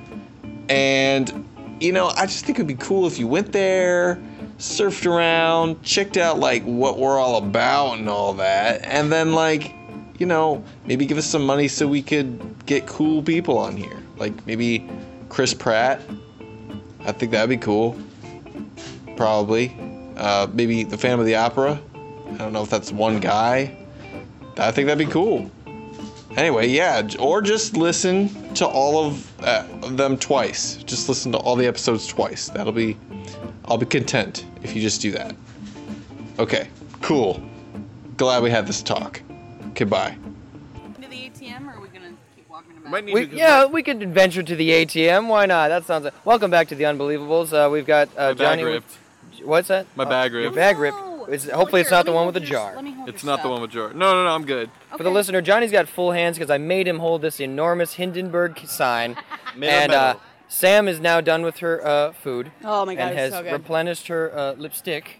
And, you know, I just think it would be cool if you went there, surfed around, checked out like what we're all about and all that, and then like, you know, maybe give us some money so we could get cool people on here. Like maybe Chris Pratt. I think that'd be cool. Probably. Uh, maybe the Phantom of the Opera. I don't know if that's one guy. I think that'd be cool. Anyway, yeah, j- or just listen to all of uh, them twice. Just listen to all the episodes twice. That'll be, I'll be content if you just do that. Okay, cool. Glad we had this talk. Okay, bye. To the A T M, or are we gonna keep walking about? Might need We, to yeah, we could adventure to the A T M. Why not? That sounds. Welcome back to the Unbelievables. Uh, we've got uh, My bag Johnny. ripped. With, what's that? My Oh, bag your ripped. bag ripped. It's, hopefully, it's Here, not let the me one hold with the your- jar. Let me hold It's your not the stuff. one with jar. No, no, no, I'm good. For the listener, Johnny's got full hands because I made him hold this enormous Hindenburg sign. Made of and uh, metal. Sam is now done with her uh, food. Oh my God, and it's has so good. replenished her uh, lipstick.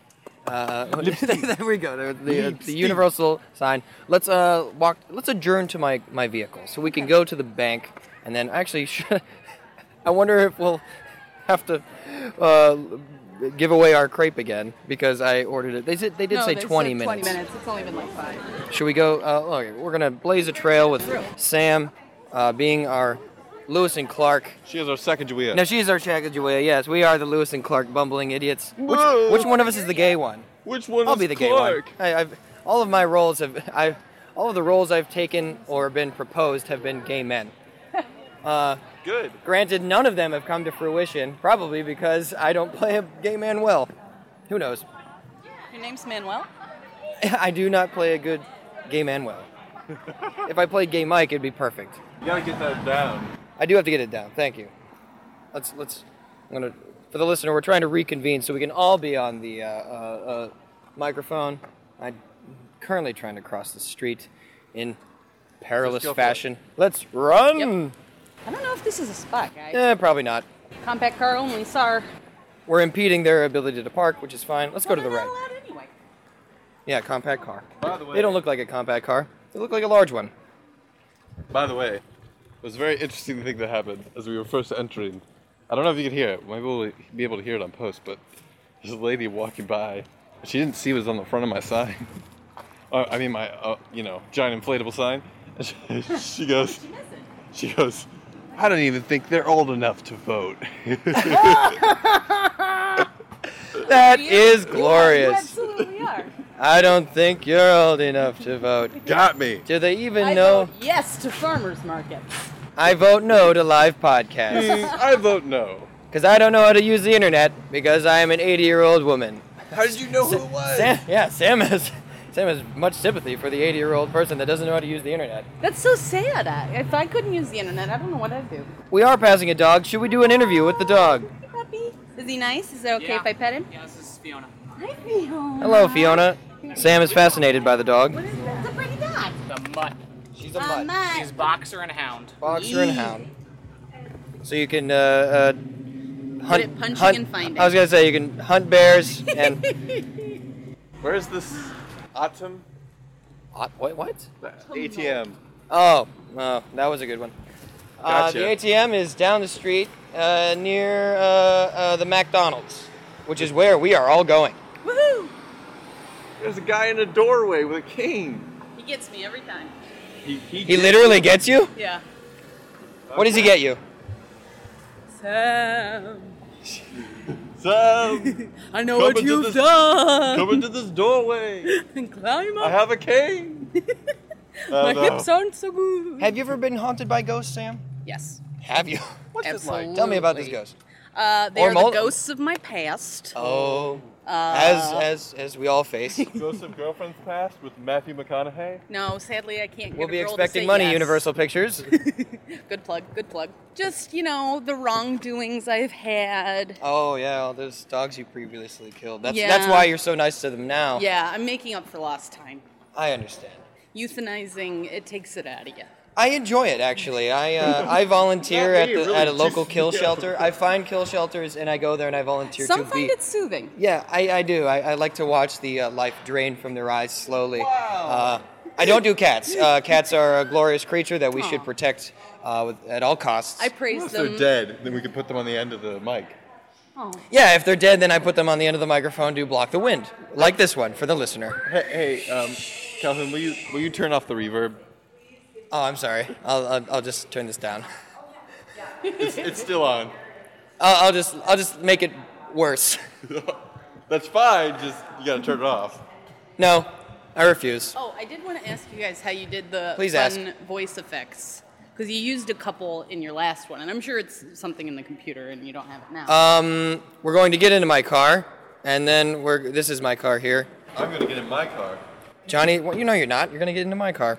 Uh, there we go. The, the, the universal sign. Let's uh walk. Let's adjourn to my, my vehicle so we can go to the bank and then actually. I wonder if we'll have to uh, give away our crepe again because I ordered it. They did. They did no, say they twenty said minutes. twenty minutes. It's only been like five. Should we go? Uh, okay, we're gonna blaze a trail with Sam, uh, being our Lewis and Clark. She is our Sacagawea. No, she's our Sacagawea. Yes, we are the Lewis and Clark bumbling idiots. Which, Whoa. which one of us is the gay one? Which one I'll is be the Clark? gay one. I, I've all of my roles have I, all of the roles I've taken or been proposed have been gay men. Uh, Good. Granted, none of them have come to fruition, probably because I don't play a gay man well. Who knows? Your name's Manuel? I do not play a good gay man well. If I played gay Mike, it'd be perfect. You gotta get that down. I do have to get it down. Thank you. Let's let's. I'm gonna for the listener. We're trying to reconvene so we can all be on the uh, uh, uh, microphone. I'm currently trying to cross the street in perilous Let's go for fashion. Let's run. Yep. I don't know if this is a spot, guys. Eh, probably not. Compact car only, sorry. We're impeding their ability to park, which is fine. Let's go to the right. Anyway. Yeah, compact car. By the way- They don't look like a compact car. They look like a large one. By the way, it was a very interesting thing that happened as we were first entering. I don't know if you can hear it. Maybe we'll be able to hear it on post, but there's a lady walking by. She didn't see what was on the front of my sign. uh, I mean, my, uh, you know, giant inflatable sign. And she, she goes, she goes, I don't even think they're old enough to vote. That is glorious. You absolutely are. I don't think you're old enough to vote. Got me. Do they even I know? vote yes to farmers market. I vote no to live podcasts. I vote no. Because I don't know how to use the internet because I am an eighty-year-old woman. How did you know who it was? Sam, yeah, Sam has, Sam has much sympathy for the eighty-year-old person that doesn't know how to use the internet. That's so sad. I, if I couldn't use the internet, I don't know what I'd do. We are passing a dog. Should we do an interview with the dog? Puppy. Is he nice? Is it okay Yeah. if I pet him? Yeah, this is Fiona. Hi, Fiona. Hello, Fiona. Sam is fascinated by the dog. It's a pretty dog. The mutt. She's a mutt. mutt. She's boxer and hound. Boxer and hound. So you can uh, uh, hunt. at punching hunt- and finding. I was gonna say you can hunt bears and. Where's this Autumn? Ot- what? What? The A T M. Oh, oh, that was a good one. Uh, Gotcha. the A T M is down the street uh, near uh, uh, the McDonald's, which is where we are all going. Woohoo! There's a guy in a doorway with a cane. He gets me every time. He, he, He literally gets you? Yeah. What does he get you? Sam. Sam. I know come what into you've this, done. Come into this doorway. And climb up. I have a cane. My I know. hips aren't so good. Have you ever been haunted by ghosts, Sam? Yes. Have you? What's Absolutely. it like? Tell me about this ghost. Uh, they Or are mul- the ghosts of my past. Oh, Uh, as as as we all face. Ghosts of Girlfriends Past with Matthew McConaughey. No, sadly I can't get We'll a be girl to expecting say money, yes. Universal Pictures. Good plug, good plug. Just, you know, the wrongdoings I've had. Oh yeah, all those dogs you previously killed. That's Yeah. that's why you're so nice to them now. Yeah, I'm making up for lost time. I understand. Euthanizing, it takes it out of you. I enjoy it actually. I uh, I volunteer Not at me, the, really, at a local just- kill yeah. shelter. I find kill shelters and I go there and I volunteer Some to find be. it soothing. Yeah, I, I do. I, I like to watch the uh, life drain from their eyes slowly. Uh, I don't do cats. Uh, cats are a glorious creature that we should protect uh, with, at all costs. I praise If them. they're dead, then we can put them on the end of the mic. Oh. Yeah, if they're dead, then I put them on the end of the microphone to block the wind, like this one for the listener. Hey, hey, um, Calhoun, will you will you turn off the reverb? Oh, I'm sorry. I'll I'll, I'll just turn this down. It's, it's still on. I'll, I'll just I'll just make it worse. That's fine. Just you gotta turn it off. No, I refuse. Oh, I did want to ask you guys how you did the Please fun ask. voice effects. Because you used a couple in your last one, and I'm sure it's something in the computer and you don't have it now. Um, we're going to get into my car, and then we're. This is my car here. I'm gonna get in my car. Johnny, well, you know you're not. You're gonna get into my car.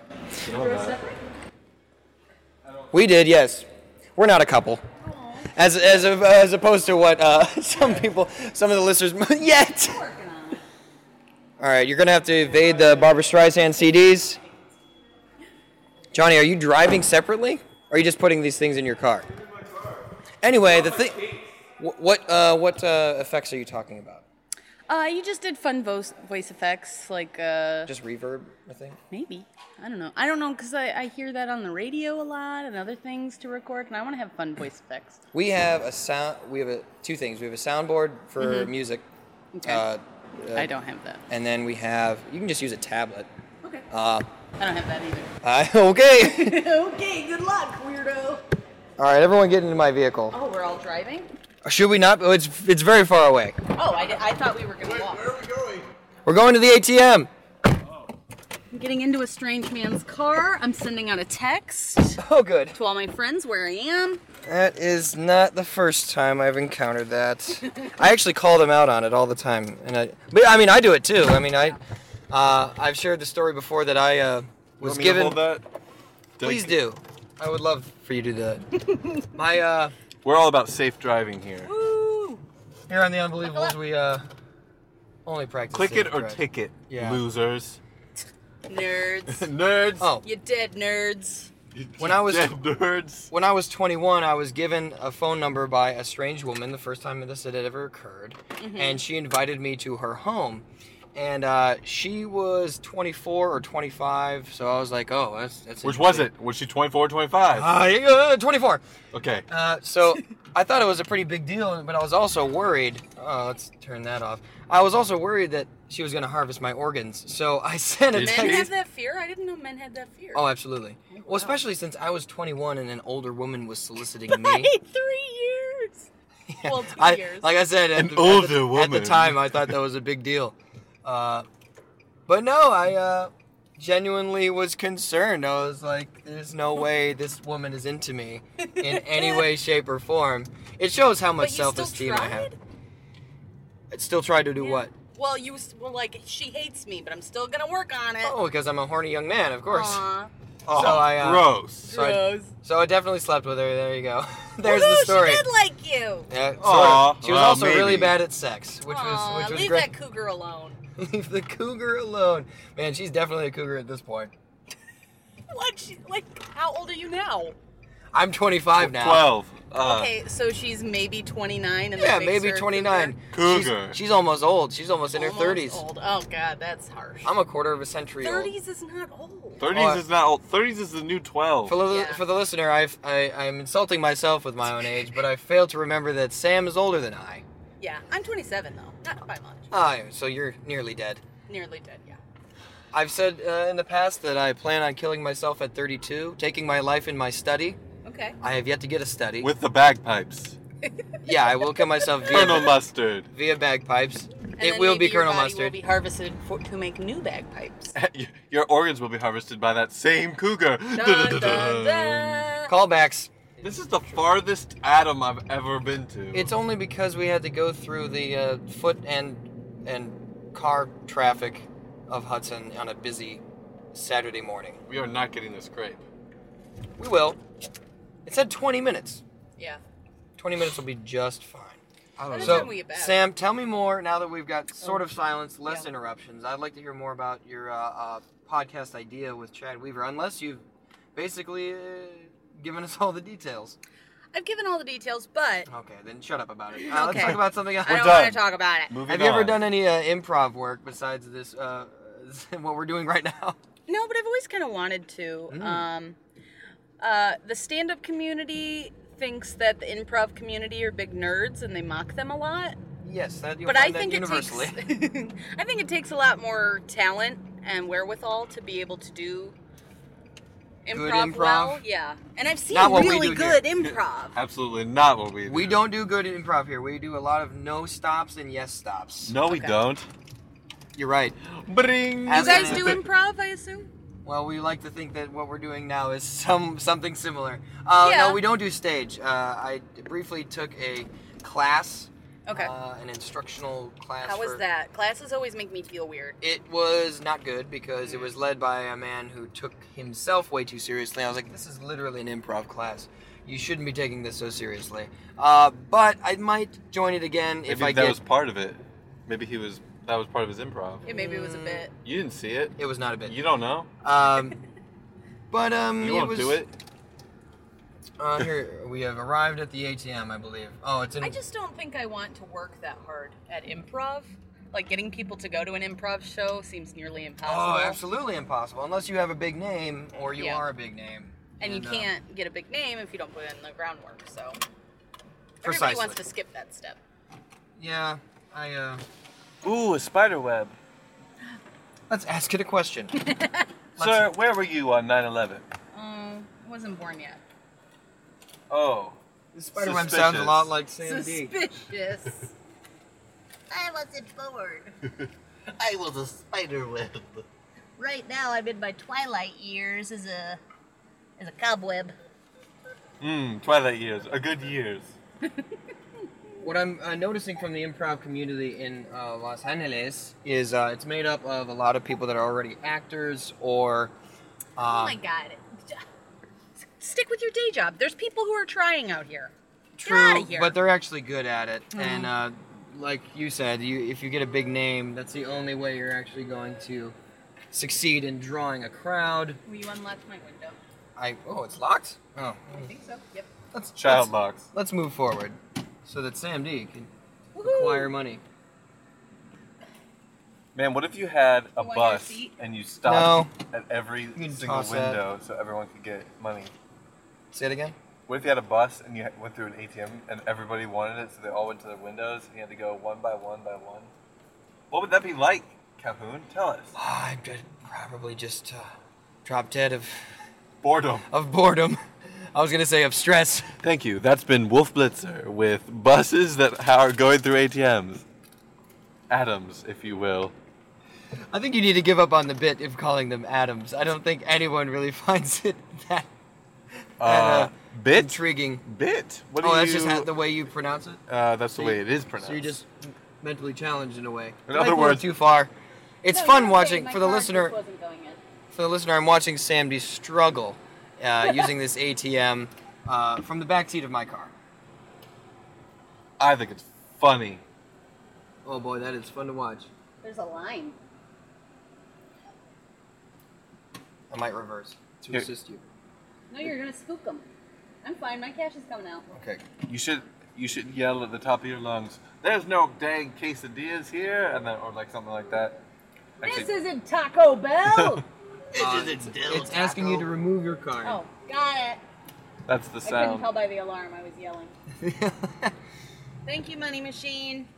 We did, yes. We're not a couple. As as as opposed to what uh, some people, some of the listeners yet. All right, you're gonna have to evade the Barbra Streisand C Ds. Johnny, are you driving separately, or are you just putting these things in your car? Anyway, the thing. What uh, what uh, effects are you talking about? Uh, you just did fun voice voice effects, like uh. Just reverb, I think. Maybe. I don't know. I don't know because I, I hear that on the radio a lot and other things to record, and I want to have fun voice effects. We have a sound. We have a, two things. We have a soundboard for Mhm. music. Okay. Uh, uh, I don't have that. And then we have. You can just use a tablet. Okay. Uh, I don't have that either. uh, okay. Okay, good luck, weirdo. All right, everyone, get into my vehicle. Oh, we're all driving? Should we not? Oh, it's it's very far away. Oh, I, I thought we were going to walk. Where are we going? We're going to the A T M. I'm getting into a strange man's car. I'm sending out a text. Oh, good. To all my friends where I am. That is not the first time I've encountered that. I actually call them out on it all the time, and I. But I mean, I do it too. I mean, I. Uh, I've shared the story before that I uh, was Want me to given. hold that? Please do. I would love for you to do that. My uh. We're all about safe driving here. Woo! Here on the Unbelievables, we uh. only practice. Click safe it or drive. tick it, Yeah. losers. Nerds. Nerds. Oh. You dead nerds. When I was Dead nerds. when I was twenty-one, I was given a phone number by a strange woman. The first time this had ever occurred, Mhm. and she invited me to her home. And uh, she was twenty-four or twenty-five, so I was like, "Oh, that's that's." Which was interesting. it? Was she twenty-four, twenty-five? Uh, uh, twenty-four. Okay. Uh, so I thought it was a pretty big deal, but I was also worried. Oh, let's turn that off. I was also worried that she was going to harvest my organs. So I sent a Men text. have that fear? I didn't know men had that fear. Oh, absolutely. Well, especially since I was twenty-one and an older woman was soliciting me. Wait, three years. Well, two I, years. like I said, at, An the, older at, the, at woman. the time, I thought that was a big deal. Uh, but no, I uh, genuinely was concerned. I was like, there's no way this woman is into me in any way, shape, or form. It shows how much But you still self-esteem I have. tried? I still tried to do what? Well, you were like, she hates me, but I'm still gonna work on it. Oh, because I'm a horny young man, of course. Aw. Oh, so I, uh, gross. So I, Gross. so I definitely slept with her. There you go. There's Well, no, the story. she did like you. Yeah, sort Aw, of. She was well, also really maybe. bad at sex, which Aw, was which was leave great. that cougar alone. Leave the cougar alone. Man, she's definitely a cougar at this point. What? She, like, how old are you now? I'm twenty-five now. twelve. Uh, Okay, so she's maybe twenty-nine, and Yeah, that makes maybe her a twenty-nine. Cougar. She's, she's almost old. She's almost in her Almost thirties. Old. Oh God, that's harsh. I'm a quarter of a century old. Thirties is not old. thirties Oh, is not old. thirties is the new twelve. For the, Yeah. for the listener, I've, I, I'm insulting myself with my own age, but I failed to remember that Sam is older than I. Yeah, I'm twenty-seven though, not by much. Ah, so you're nearly dead. Nearly dead. Yeah. I've said uh, in the past that I plan on killing myself at thirty-two, taking my life in my study. Okay. I have yet to get a study. With the bagpipes. Yeah, I will kill myself via, Colonel Mustard. via bagpipes. And it then will maybe be your Colonel body Mustard. Will be harvested for, to make new bagpipes. Your organs will be harvested by that same cougar. Dun, dun, dun. Callbacks. This is the farthest atom I've ever been to. It's only because we had to go through the uh, foot and and car traffic of Hudson on a busy Saturday morning. We are not getting this crepe. We will. It said twenty minutes. Yeah. twenty minutes will be just fine. I don't know. So, time we get back. Sam, tell me more now that we've got sort of Oh. silence, less Yeah. interruptions. I'd like to hear more about your uh, uh, podcast idea with Chad Weaver, unless you've basically uh, given us all the details. I've given all the details, but Okay, then shut up about it. Uh, Let's Okay. talk about something else. I don't done. want to talk about it. Moving Have you ever on. done any uh, improv work besides this, uh, what we're doing right now? No, but I've always kind of wanted to. Mm. Um, uh, the stand-up community thinks that the improv community are big nerds and they mock them a lot. Yes, that, you'll But I find that think it universally. takes. I think it takes a lot more talent and wherewithal to be able to do improv, improv? well. Yeah, and I've seen Not what we really do good here. improv. Absolutely not what we do. We don't do good improv here. We do a lot of no stops and yes stops. No, we Okay. don't. You're right. Bring. You As guys a- do improv, I assume. Well, we like to think that what we're doing now is some something similar. Uh, Yeah. No, we don't do stage. Uh, I briefly took a class, Okay. uh, an instructional class. How was for- that? Classes always make me feel weird. It was not good because it was led by a man who took himself way too seriously. I was like, this is literally an improv class. You shouldn't be taking this so seriously. Uh, but I might join it again Maybe if I that get. was part of it. Maybe he was. That was part of his improv. Yeah, maybe it was a bit. You didn't see it. It was not a bit. You don't know. Um, but um, You it won't was. do it. Uh, here we have arrived at the A T M, I believe. Oh, it's in. I just don't think I want to work that hard at improv. Like getting people to go to an improv show seems nearly impossible. Oh, absolutely impossible. Unless you have a big name or you Yeah. are a big name. And, And, you uh, can't get a big name if you don't put in the groundwork. So Precisely. everybody wants to skip that step. Yeah, I, uh... Ooh, a spider web. Let's ask it a question. Sir, where were you on nine eleven? Oh, I wasn't born yet. Oh. The spider web sounds a lot like Sam D. Suspicious. I wasn't bored. I was a spider web. Right now, I'm in my twilight years as a as a cobweb. Mmm, Twilight years. A good years. What I'm uh, noticing from the improv community in uh, Los Angeles is uh, it's made up of a lot of people that are already actors or... Uh, Oh my god. Stick with your day job. There's people who are trying out here. True, Get outta here. but they're actually good at it. Mm. And uh, like you said, you if you get a big name, that's the only way you're actually going to succeed in drawing a crowd. Will you unlock my window? I oh, it's locked? Oh. I think so. Yep. Let's, Child let's, box. Let's move forward so that Sam D can acquire money. Man, what if you had a You want your bus seat? and you stopped No. at every can single toss that. window so everyone could get money? Say it again? What if you had a bus and you had- went through an A T M and everybody wanted it, so they all went to their windows and you had to go one by one by one? What would that be like, Calhoun? Tell us. I'd probably just uh, drop dead of boredom. Of boredom. I was gonna say of stress. Thank you. That's been Wolf Blitzer with buses that are going through A T Ms. Atoms, if you will. I think you need to give up on the bit of calling them atoms. I don't think anyone really finds it that, that Uh, uh, bit? intriguing. Bit? What oh, do that's you- just ha- the way you pronounce it? Uh, that's the So way you- it is So pronounced. you're just mentally challenged in a way. In Might other be a little words- too far. It's No, fun you're watching okay. My for the car listener. just wasn't going in. For the listener, I'm watching Sam D struggle uh, using this A T M uh, from the back seat of my car. I think it's funny. Oh boy, that is fun to watch. There's a line. I might reverse to Here. assist you. No, you're gonna spook them. I'm fine. My cash is coming out. Okay. You should you should yell at the top of your lungs, "There's no dang quesadillas here," and then or like something like that. This Actually, isn't Taco Bell. Uh, it's it's asking you to remove your card. Oh, got it. that's the I couldn't sound. tell by the alarm. I was yelling. Thank you, money machine.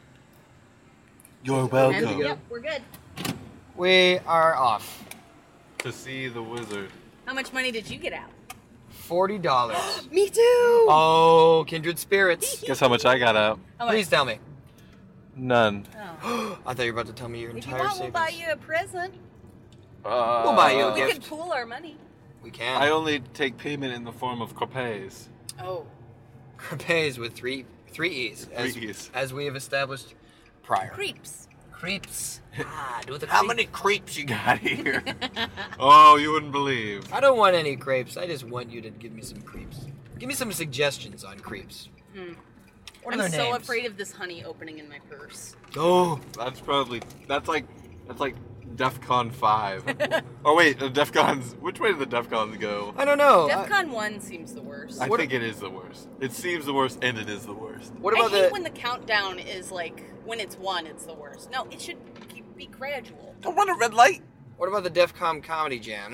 You're And- welcome. Yep, we're good. We are off. To see the wizard. How much money did you get out? Forty dollars. Me too. Oh, kindred spirits. Guess how much I got out? How much? Please tell me. None. Oh. I thought you were about to tell me your If you entire want, we'll savings. buy you a present. Uh, We'll buy you a we gift. could pool our money. We can. I only take payment in the form of crepes. Oh. Crepes with three three e's, as, Three E's. as we have established prior. Creeps. Creeps. Ah, do the How creep. many creeps you got here? Oh, you wouldn't believe. I don't want any crepes. I just want you to give me some creeps. Give me some suggestions on creeps. Hmm. What I'm are their so names? afraid of this honey opening in my purse. Oh, That's probably that's like that's like DEFCON five. Oh wait, the DEFCONs. Which way do the DEFCONs go? I don't know. I- DEFCON one seems the worst. I What- think it is the worst. It seems the worst, and it is the worst. What I about hate the? when the countdown is like, when it's one, it's the worst. No, it should keep- be gradual. Don't want a red light. What about the DEFCON comedy jam?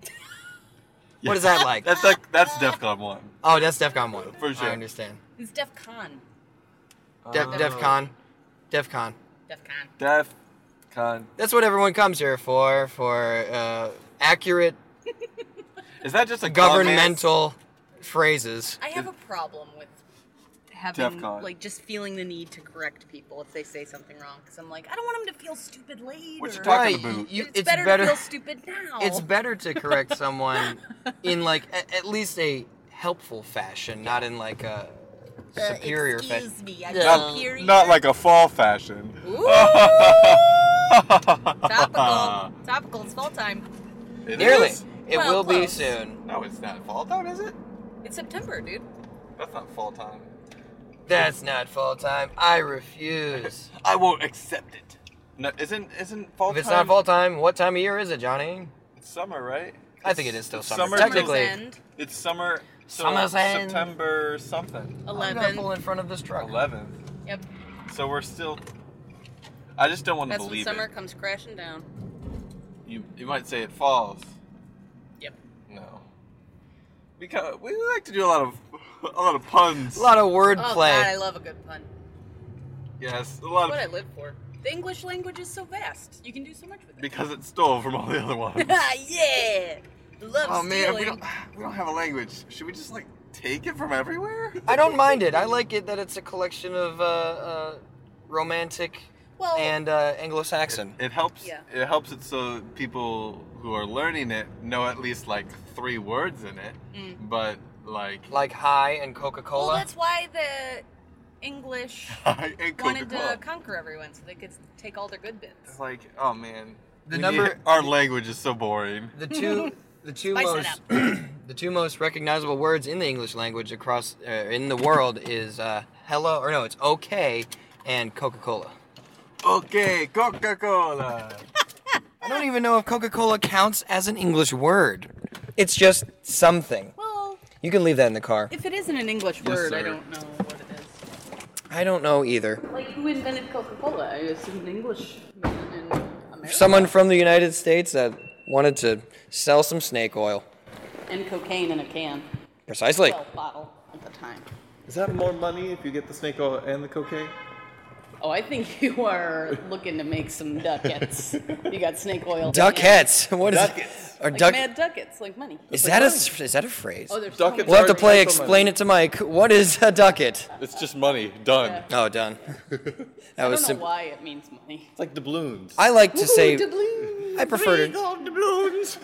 What is that like? That's like that's DEFCON one. Oh, that's DEFCON one. For sure. I understand. It's DEFCON. De- Oh. DEFCON. DEFCON. DEFCON. DEFCON. That's what everyone comes here for. For uh, accurate Is that just a governmental phrases. I have a problem with having, DEFCON. like, just feeling the need to correct people if they say something wrong. Because I'm like, I don't want them to feel stupid later. What you talking Right, about? you- it's, it's better, better- to feel stupid now. It's better to correct someone in like a, at least a helpful fashion, not in like a Uh, superior excuse fashion. me, I'm Not, superior. not like a fall fashion. Ooh. Topical. Topical. It's fall time. It Nearly. is? It Well, will be close. soon. No, it's not fall time, is it? It's September, dude. That's not fall time. That's not fall time. I refuse. I won't accept it. No, isn't isn't fall If it's time? not fall time, what time of year is it, Johnny? It's summer, right? I think it is still It's summer. summer Technically, Summer's end. It's summer. So Summer's end. September something. I'm gonna eleven. pull in front of this truck. Eleven. Yep. So we're still. I just don't want to That's when believe summer it. comes crashing down. You you might say it falls. Yep. No. Because we like to do a lot of a lot of puns. A lot of Oh wordplay. God, I love a good pun. Yes, a That's lot what I of live for. The English language is so vast. You can do so much with it. because it stole from all the other ones. Yeah. Love Oh man, stealing. we don't we don't have a language. Should we just like take it from everywhere? I don't mind it. I like it that it's a collection of uh, uh, romantic Well- and uh, Anglo-Saxon. It helps. Yeah. It helps it so people who are learning it know at least like three words in it. Mm. But like Like hi and Coca-Cola. Well, that's why the English Hi and wanted Coca-Cola. to conquer everyone so they could take all their good bits. it's like oh man, The we number- need- our language is so boring. The two, the two Spice it most, the two most recognizable words in the English language across uh, in the world is uh, hello, or no, it's okay, and Coca-Cola. Okay, Coca-Cola. I don't even know if Coca-Cola counts as an English word. It's just something. Well, You can leave that in the car. if it isn't an English Yes, word, I sir. don't know what it is. I don't know either. Like, who invented Coca-Cola? I assume an English man in America. Someone from the United States that wanted to sell some snake oil. And cocaine in a can. Precisely. Well, bottle at the time. Is that more money if you get the snake oil and the cocaine? Oh, I think you are looking to make some ducats. You got snake oil. Ducats. What is Ducats. it? Or Like duck? mad duckets, like money. Is Like that a money. is that a phrase? Oh, there's so Ducats many. We'll have to are play. type of Explain money. it to Mike. What is a ducat? It's just money. Done. Yeah. Oh, done. That I was don't know simple. why it means money. It's like doubloons. I like to say. Doubloons. I prefer Three to. gold doubloons.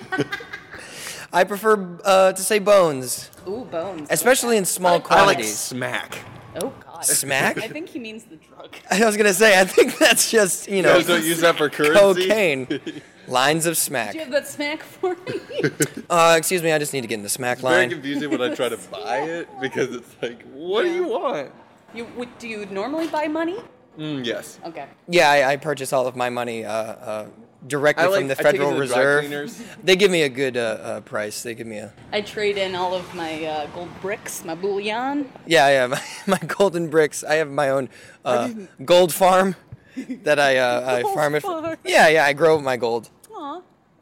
I prefer uh, to say bones, Ooh, bones. especially in small I like quantities. smack. Oh God. Smack? I think he means the drug. I was gonna say. I think that's just you You know guys don't use that for currency? cocaine. Lines of smack. Do you have that smack for me? Uh, excuse me. I just need to get in the smack It's very line. confusing when I try to buy it because it's like, what do you want? You would, do you normally buy money? Mm, yes. Okay. Yeah, I, I purchase all of my money uh, uh, directly I like- from the I take it Federal to the dry Reserve. cleaners. They give me a good uh, uh, price. They give me a I trade in all of my uh, gold bricks, my bullion. yeah, yeah. My, my golden bricks. I have my own uh, gold farm that I uh, I Gold farm it. farm. Yeah, yeah. I grow my gold. Aw.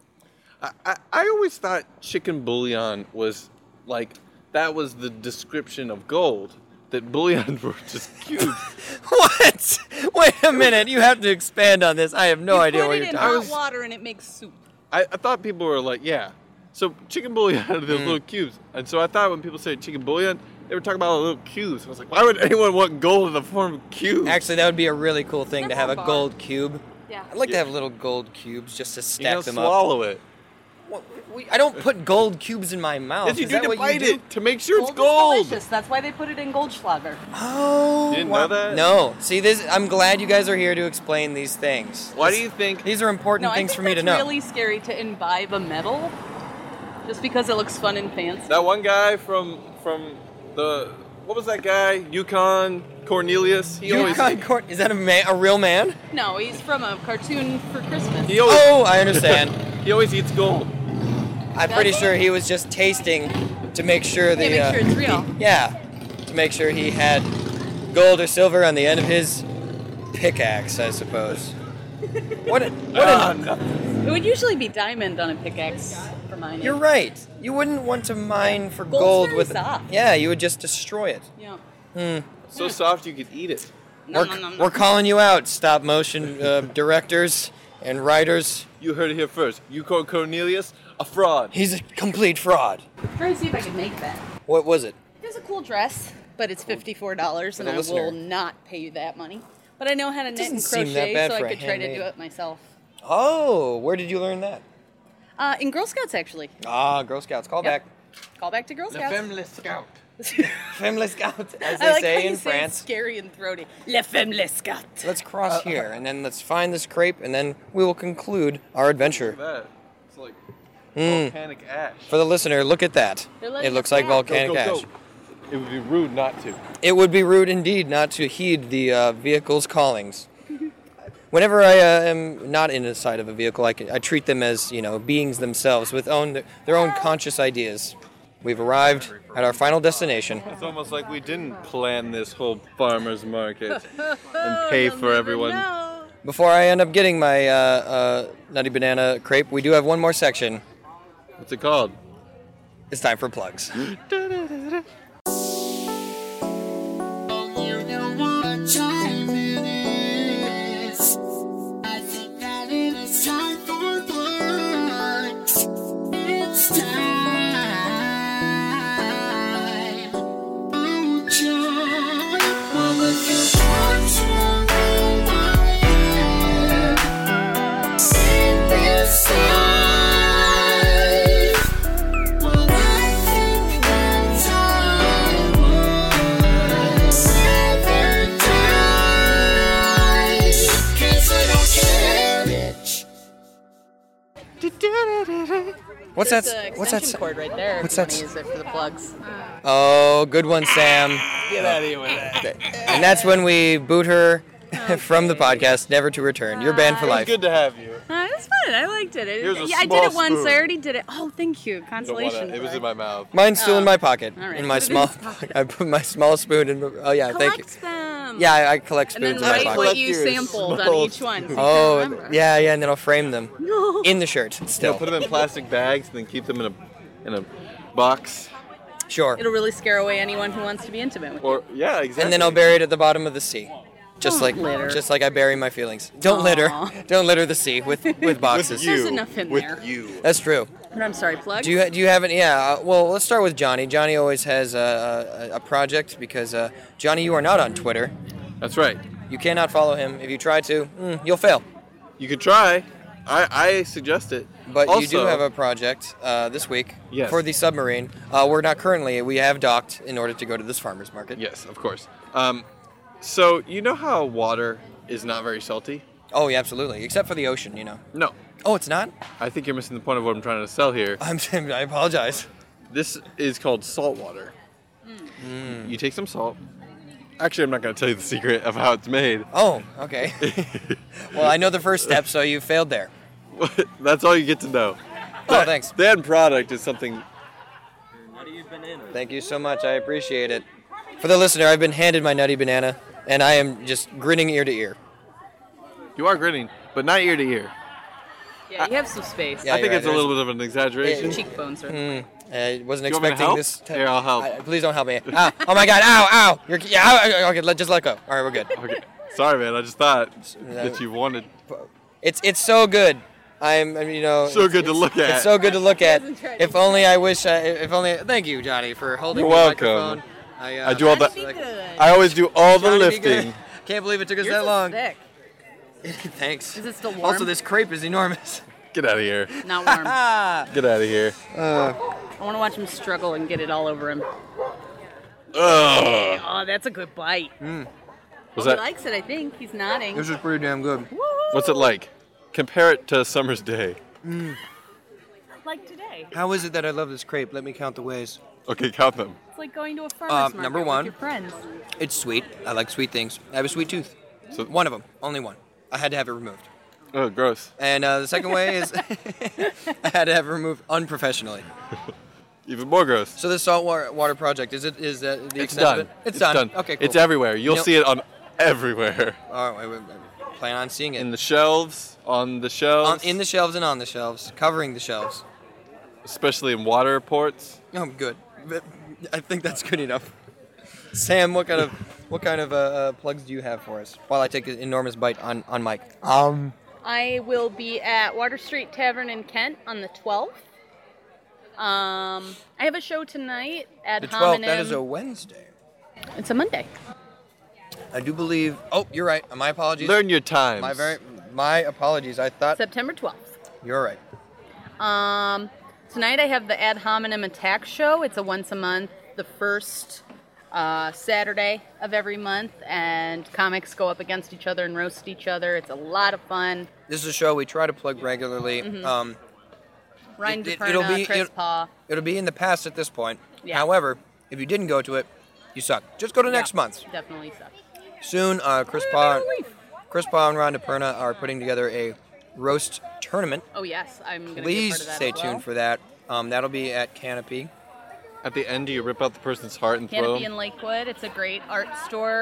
I, I, I always thought chicken bouillon was like, that was the description of gold. That bullion were just cubes. What? Wait a minute. You have to expand on this. I have no you idea put what it you're in talking hot about. water and it makes soup. I, I thought people were like, yeah. So chicken bouillon are those Mm. little cubes. And so I thought when people say chicken bouillon, they were talking about little cubes. I was like, why would anyone want gold in the form of cubes? Actually, that would be a really cool thing to They're have a more gold cube. Yeah. I'd like to Yeah. have little gold cubes just to you stack know, them up. swallow it. What- we- I don't put gold cubes in my mouth. Yes, you Is do that to what bite you do? it to make sure Gold it's gold. is delicious. That's why they put it in Goldschlager. Oh, You didn't wow. know that? No. See, this. I'm glad you guys are here to explain these things. Why do you think? These are important No, I things think for me to that's know. really scary to imbibe a medal just because it looks fun and fancy. That one guy from from the what was that guy? Yukon Cornelius. He always Yukon Court- is that a man, a real man? No, he's from a cartoon for Christmas. he always Oh, I understand. he always eats gold. I'm pretty sure he was just tasting to make sure the. Yeah, make uh, sure it's real. he- yeah, to make sure he had gold or silver on the end of his pickaxe, I suppose. What? A, what? Ah, a, nothing. It would usually be diamond on a pickaxe for mining. You're right. You wouldn't want to mine for Gold's gold very with. soft. Yeah, you would just destroy it. Yeah. Hmm. So soft you could eat it. No, we're, no, no, no. we're calling you out, stop motion uh, directors and writers. You heard it here first. Yukon Cornelius, a fraud. He's a complete fraud. I'm trying to see if I can make that. What was it? It's a cool dress, but it's fifty-four dollars, For and the I listener. will not pay you that money. But I know how to knit doesn't and seem that crochet, bad so for I a could try to do handmade. it myself. Oh, where did you learn that? Uh, in Girl Scouts, actually. Ah, Girl Scouts. Call Yep. back. Call back to Girl Scouts. Scout. Family Scout, as I they like say how you in say France. it's scary and throaty. Le Femme Scout. Let's cross here, and then let's find this crepe, and then we will conclude our adventure. That. It's like Mm. volcanic ash. For the listener, look at that. They're letting It looks us like down. volcanic Go, go, ash. go. It would be rude not to. It would be rude indeed not to heed the uh, vehicle's callings. Whenever I uh, am not inside of a vehicle, I, can, I treat them as, you know, beings themselves with own their own conscious ideas. We've arrived at our final destination. It's almost like we didn't plan this whole farmer's market and pay for everyone. before I end up getting my uh, uh, Nutty Banana crepe, we do have one more section. What's it called? It's time for plugs. What's that? There's the What's that? extension cord right there. What's if that? you want to use it for the plugs. Oh, good one, Sam. Get out of here with that. And that's when we boot her from the podcast, never to return. You're banned for It was life. good to have you. Uh, it was fun. I liked it. it Here's a yeah, I did small it once. spoon. I already did it. Oh, thank you. Don't wanna- Consolation. It was in my mouth. Mine's still in Oh. my pocket. All right, In my put it in small. his pocket. I put my small spoon in. The, oh yeah, thank you. Collect them. Yeah, I, I collect And spoons then in my write pocket. what you sampled on each one. So you Oh, can remember. yeah, yeah, and then I'll frame them in the shirt. Still Still. put them in plastic bags and then keep them in a in a box. Sure. It'll really scare away anyone who wants to be intimate with you. Or yeah, exactly. And then I'll bury it at the bottom of the sea. Just Don't like litter. just like I bury my feelings. Don't Aw. litter. Don't litter the sea with with boxes. There's enough in with there. you. That's true. But I'm sorry, plug. Do you do you have any? Yeah. Uh, well, let's start with Johnny. Johnny always has a, a, a project because uh, Johnny, you are not on Twitter. That's right. You cannot follow him. If you try to, mm, you'll fail. You could try. I, I suggest it. But also, you do have a project uh, this week Yes. for the submarine. Uh, we're not currently. We have docked in order to go to this farmer's market. Yes, of course. Um, so you know how water is not very salty? Oh, yeah, absolutely. Except for the ocean, you know. No. Oh, it's not? I think you're missing the point of what I'm trying to sell here. I'm. I apologize. This is called salt water. Mm. You take some salt. Actually, I'm not going to tell you the secret of how it's made. Oh, okay. Well, I know the first step, so you failed there. That's all you get to know. Oh, thanks. The end product is something. Thank you so much. I appreciate it. For the listener, I've been handed my nutty banana, and I am just grinning ear to ear. You are grinning, but not ear to ear. Yeah, you have some space. Yeah, I think you're it's right. a little bit of an exaggeration. Your cheekbones are. Mm, I wasn't Do you want me to expecting help? this. to- Here, I'll help. I- please don't help me. Ow. Oh my God! Ow! Ow! You're, yeah. Ow, okay, let, just let go. All right, we're good. Okay. Sorry, man. I just thought that you wanted. It's it's so good. I'm I mean, you know. So it's- good to it's- look at. It's so good to look at. If only I wish. I, if only. Thank you, Johnny, for holding You're the welcome. microphone. I, uh, I do all Trying to the. be good. I always do all the Trying to be good. lifting. Can't believe it took us Yours that is long. thick. Thanks. Is it still warm? Also, this crepe is enormous. Get out of here. Not warm. Get out of here. Uh, I want to watch him struggle and get it all over him. Ugh. Oh, that's a good bite. mm. Was he that? likes it, I think. He's nodding. This is pretty damn good. What's it like? Compare it to summer's day. Mm. Like today. How is it that I love this crepe? Let me count the ways. Okay, count them. It's like going to a farmer's Uh, market number with one. your friends. It's sweet. I like sweet things. I have a sweet tooth. So One of them. Only one. I had to have it removed. Oh, gross. And uh, the second way is I had to have it removed unprofessionally. Even more gross. So this saltwater water project, is it is that the It's extent of done. it? It's, done. Okay, cool. It's everywhere. You'll You know- see it on everywhere. All right, wait, wait, wait. Plan on seeing it. In the shelves, on the shelves, On, in the shelves and on the shelves, covering the shelves. especially in water ports. Oh, good. But I think that's good enough. Sam, what kind of what kind of uh, uh, plugs do you have for us? While I take an enormous bite on on mic. Um. I will be at Water Street Tavern in Kent on the twelfth. Um, I have a show tonight at The twelfth. That Hominem. is a Wednesday. It's a Monday. I do believe. Oh, you're right. My apologies. Learn your times. My very. My apologies. I thought. September twelfth. You're right. Um, tonight I have the Ad Hominem Attack Show. It's a once a month, the first uh, Saturday of every month, and comics go up against each other and roast each other. It's a lot of fun. This is a show we try to plug regularly. Mhm. Um, Ryan it- it- DePerna, it'll be- Chris it'll- Paw. It'll be in the past at this point. Yeah. However, if you didn't go to it, you suck. Just go to Yeah, next month. Definitely sucks. Soon, uh, Chris Paw, Chris Paw and Ron DePerna are putting together a roast tournament. Oh yes, I'm gonna be a Please part of that stay as well. tuned for that. Um, that'll be at Canopy. At the end, do you rip out the person's heart and throw Canopy them? in Lakewood. It's a great art store.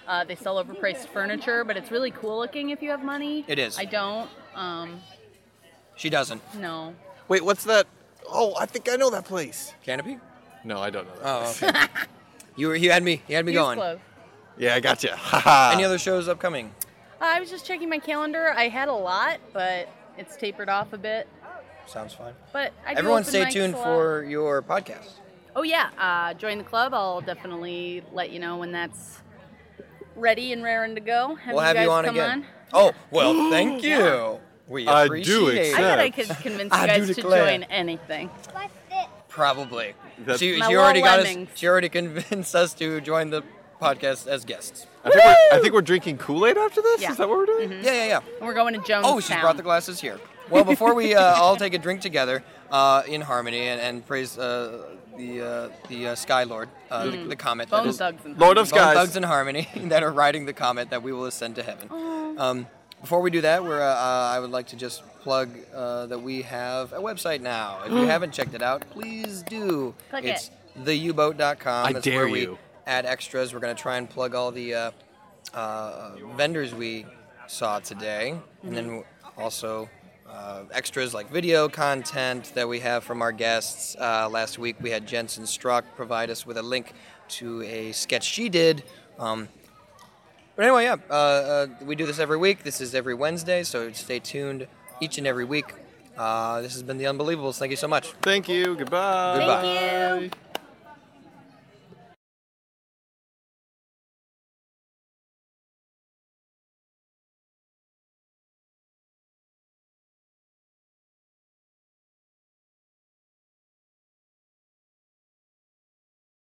Uh, they sell overpriced furniture, but it's really cool looking if you have money. It is. I don't. Um, She doesn't. no. Wait, what's that? Oh, I think I know that place. Canopy? No, I don't know that. Oh, place. okay. you were, you had me, you had me Youth going. Club. Yeah, I got you. Haha. Any other shows upcoming? Uh, I was just checking my calendar. I had a lot, but it's tapered off a bit. Sounds fine. But I do Everyone open stay mics tuned a lot. for your podcast. Oh yeah, uh, join the club. I'll definitely let you know when that's ready and raring to go. Have we'll you have guys you on come again. on? Oh, well, thank you. Yeah. We I do appreciate I bet I it. could convince you I do guys to declare. join anything. Probably. That's- She, My she already little got us. lemmings. She already convinced us to join the podcast as guests. I think, we're, I think we're drinking Kool-Aid after this? Yeah. Is that what we're doing? Mhm. Yeah, yeah, yeah. And we're going to Jonestown. Oh, she's brought the glasses here. Well, before we uh, all take a drink together uh, in harmony and, and praise uh, the uh, the uh, Sky Lord, uh, the, Mm. the comet, Bone that is Thugs and Lord of Bone Skies. Thugs in Harmony that are riding the comet that we will ascend to heaven. Um, before we do that, we're, uh, uh, I would like to just plug uh, that we have a website now. If you haven't checked it out, please do. Click it's it. the u boat dot com. I That's dare where we you. add extras. We're going to try and plug all the uh, uh, vendors we saw today, and then also uh, extras like video content that we have from our guests. Uh, last week we had Jensen Struck provide us with a link to a sketch she did. Um, but anyway, yeah, uh, uh, we do this every week. This is every Wednesday, so stay tuned each and every week. Uh, this has been The Unbelievables. Thank you so much. Thank you. Goodbye. Goodbye. Thank you.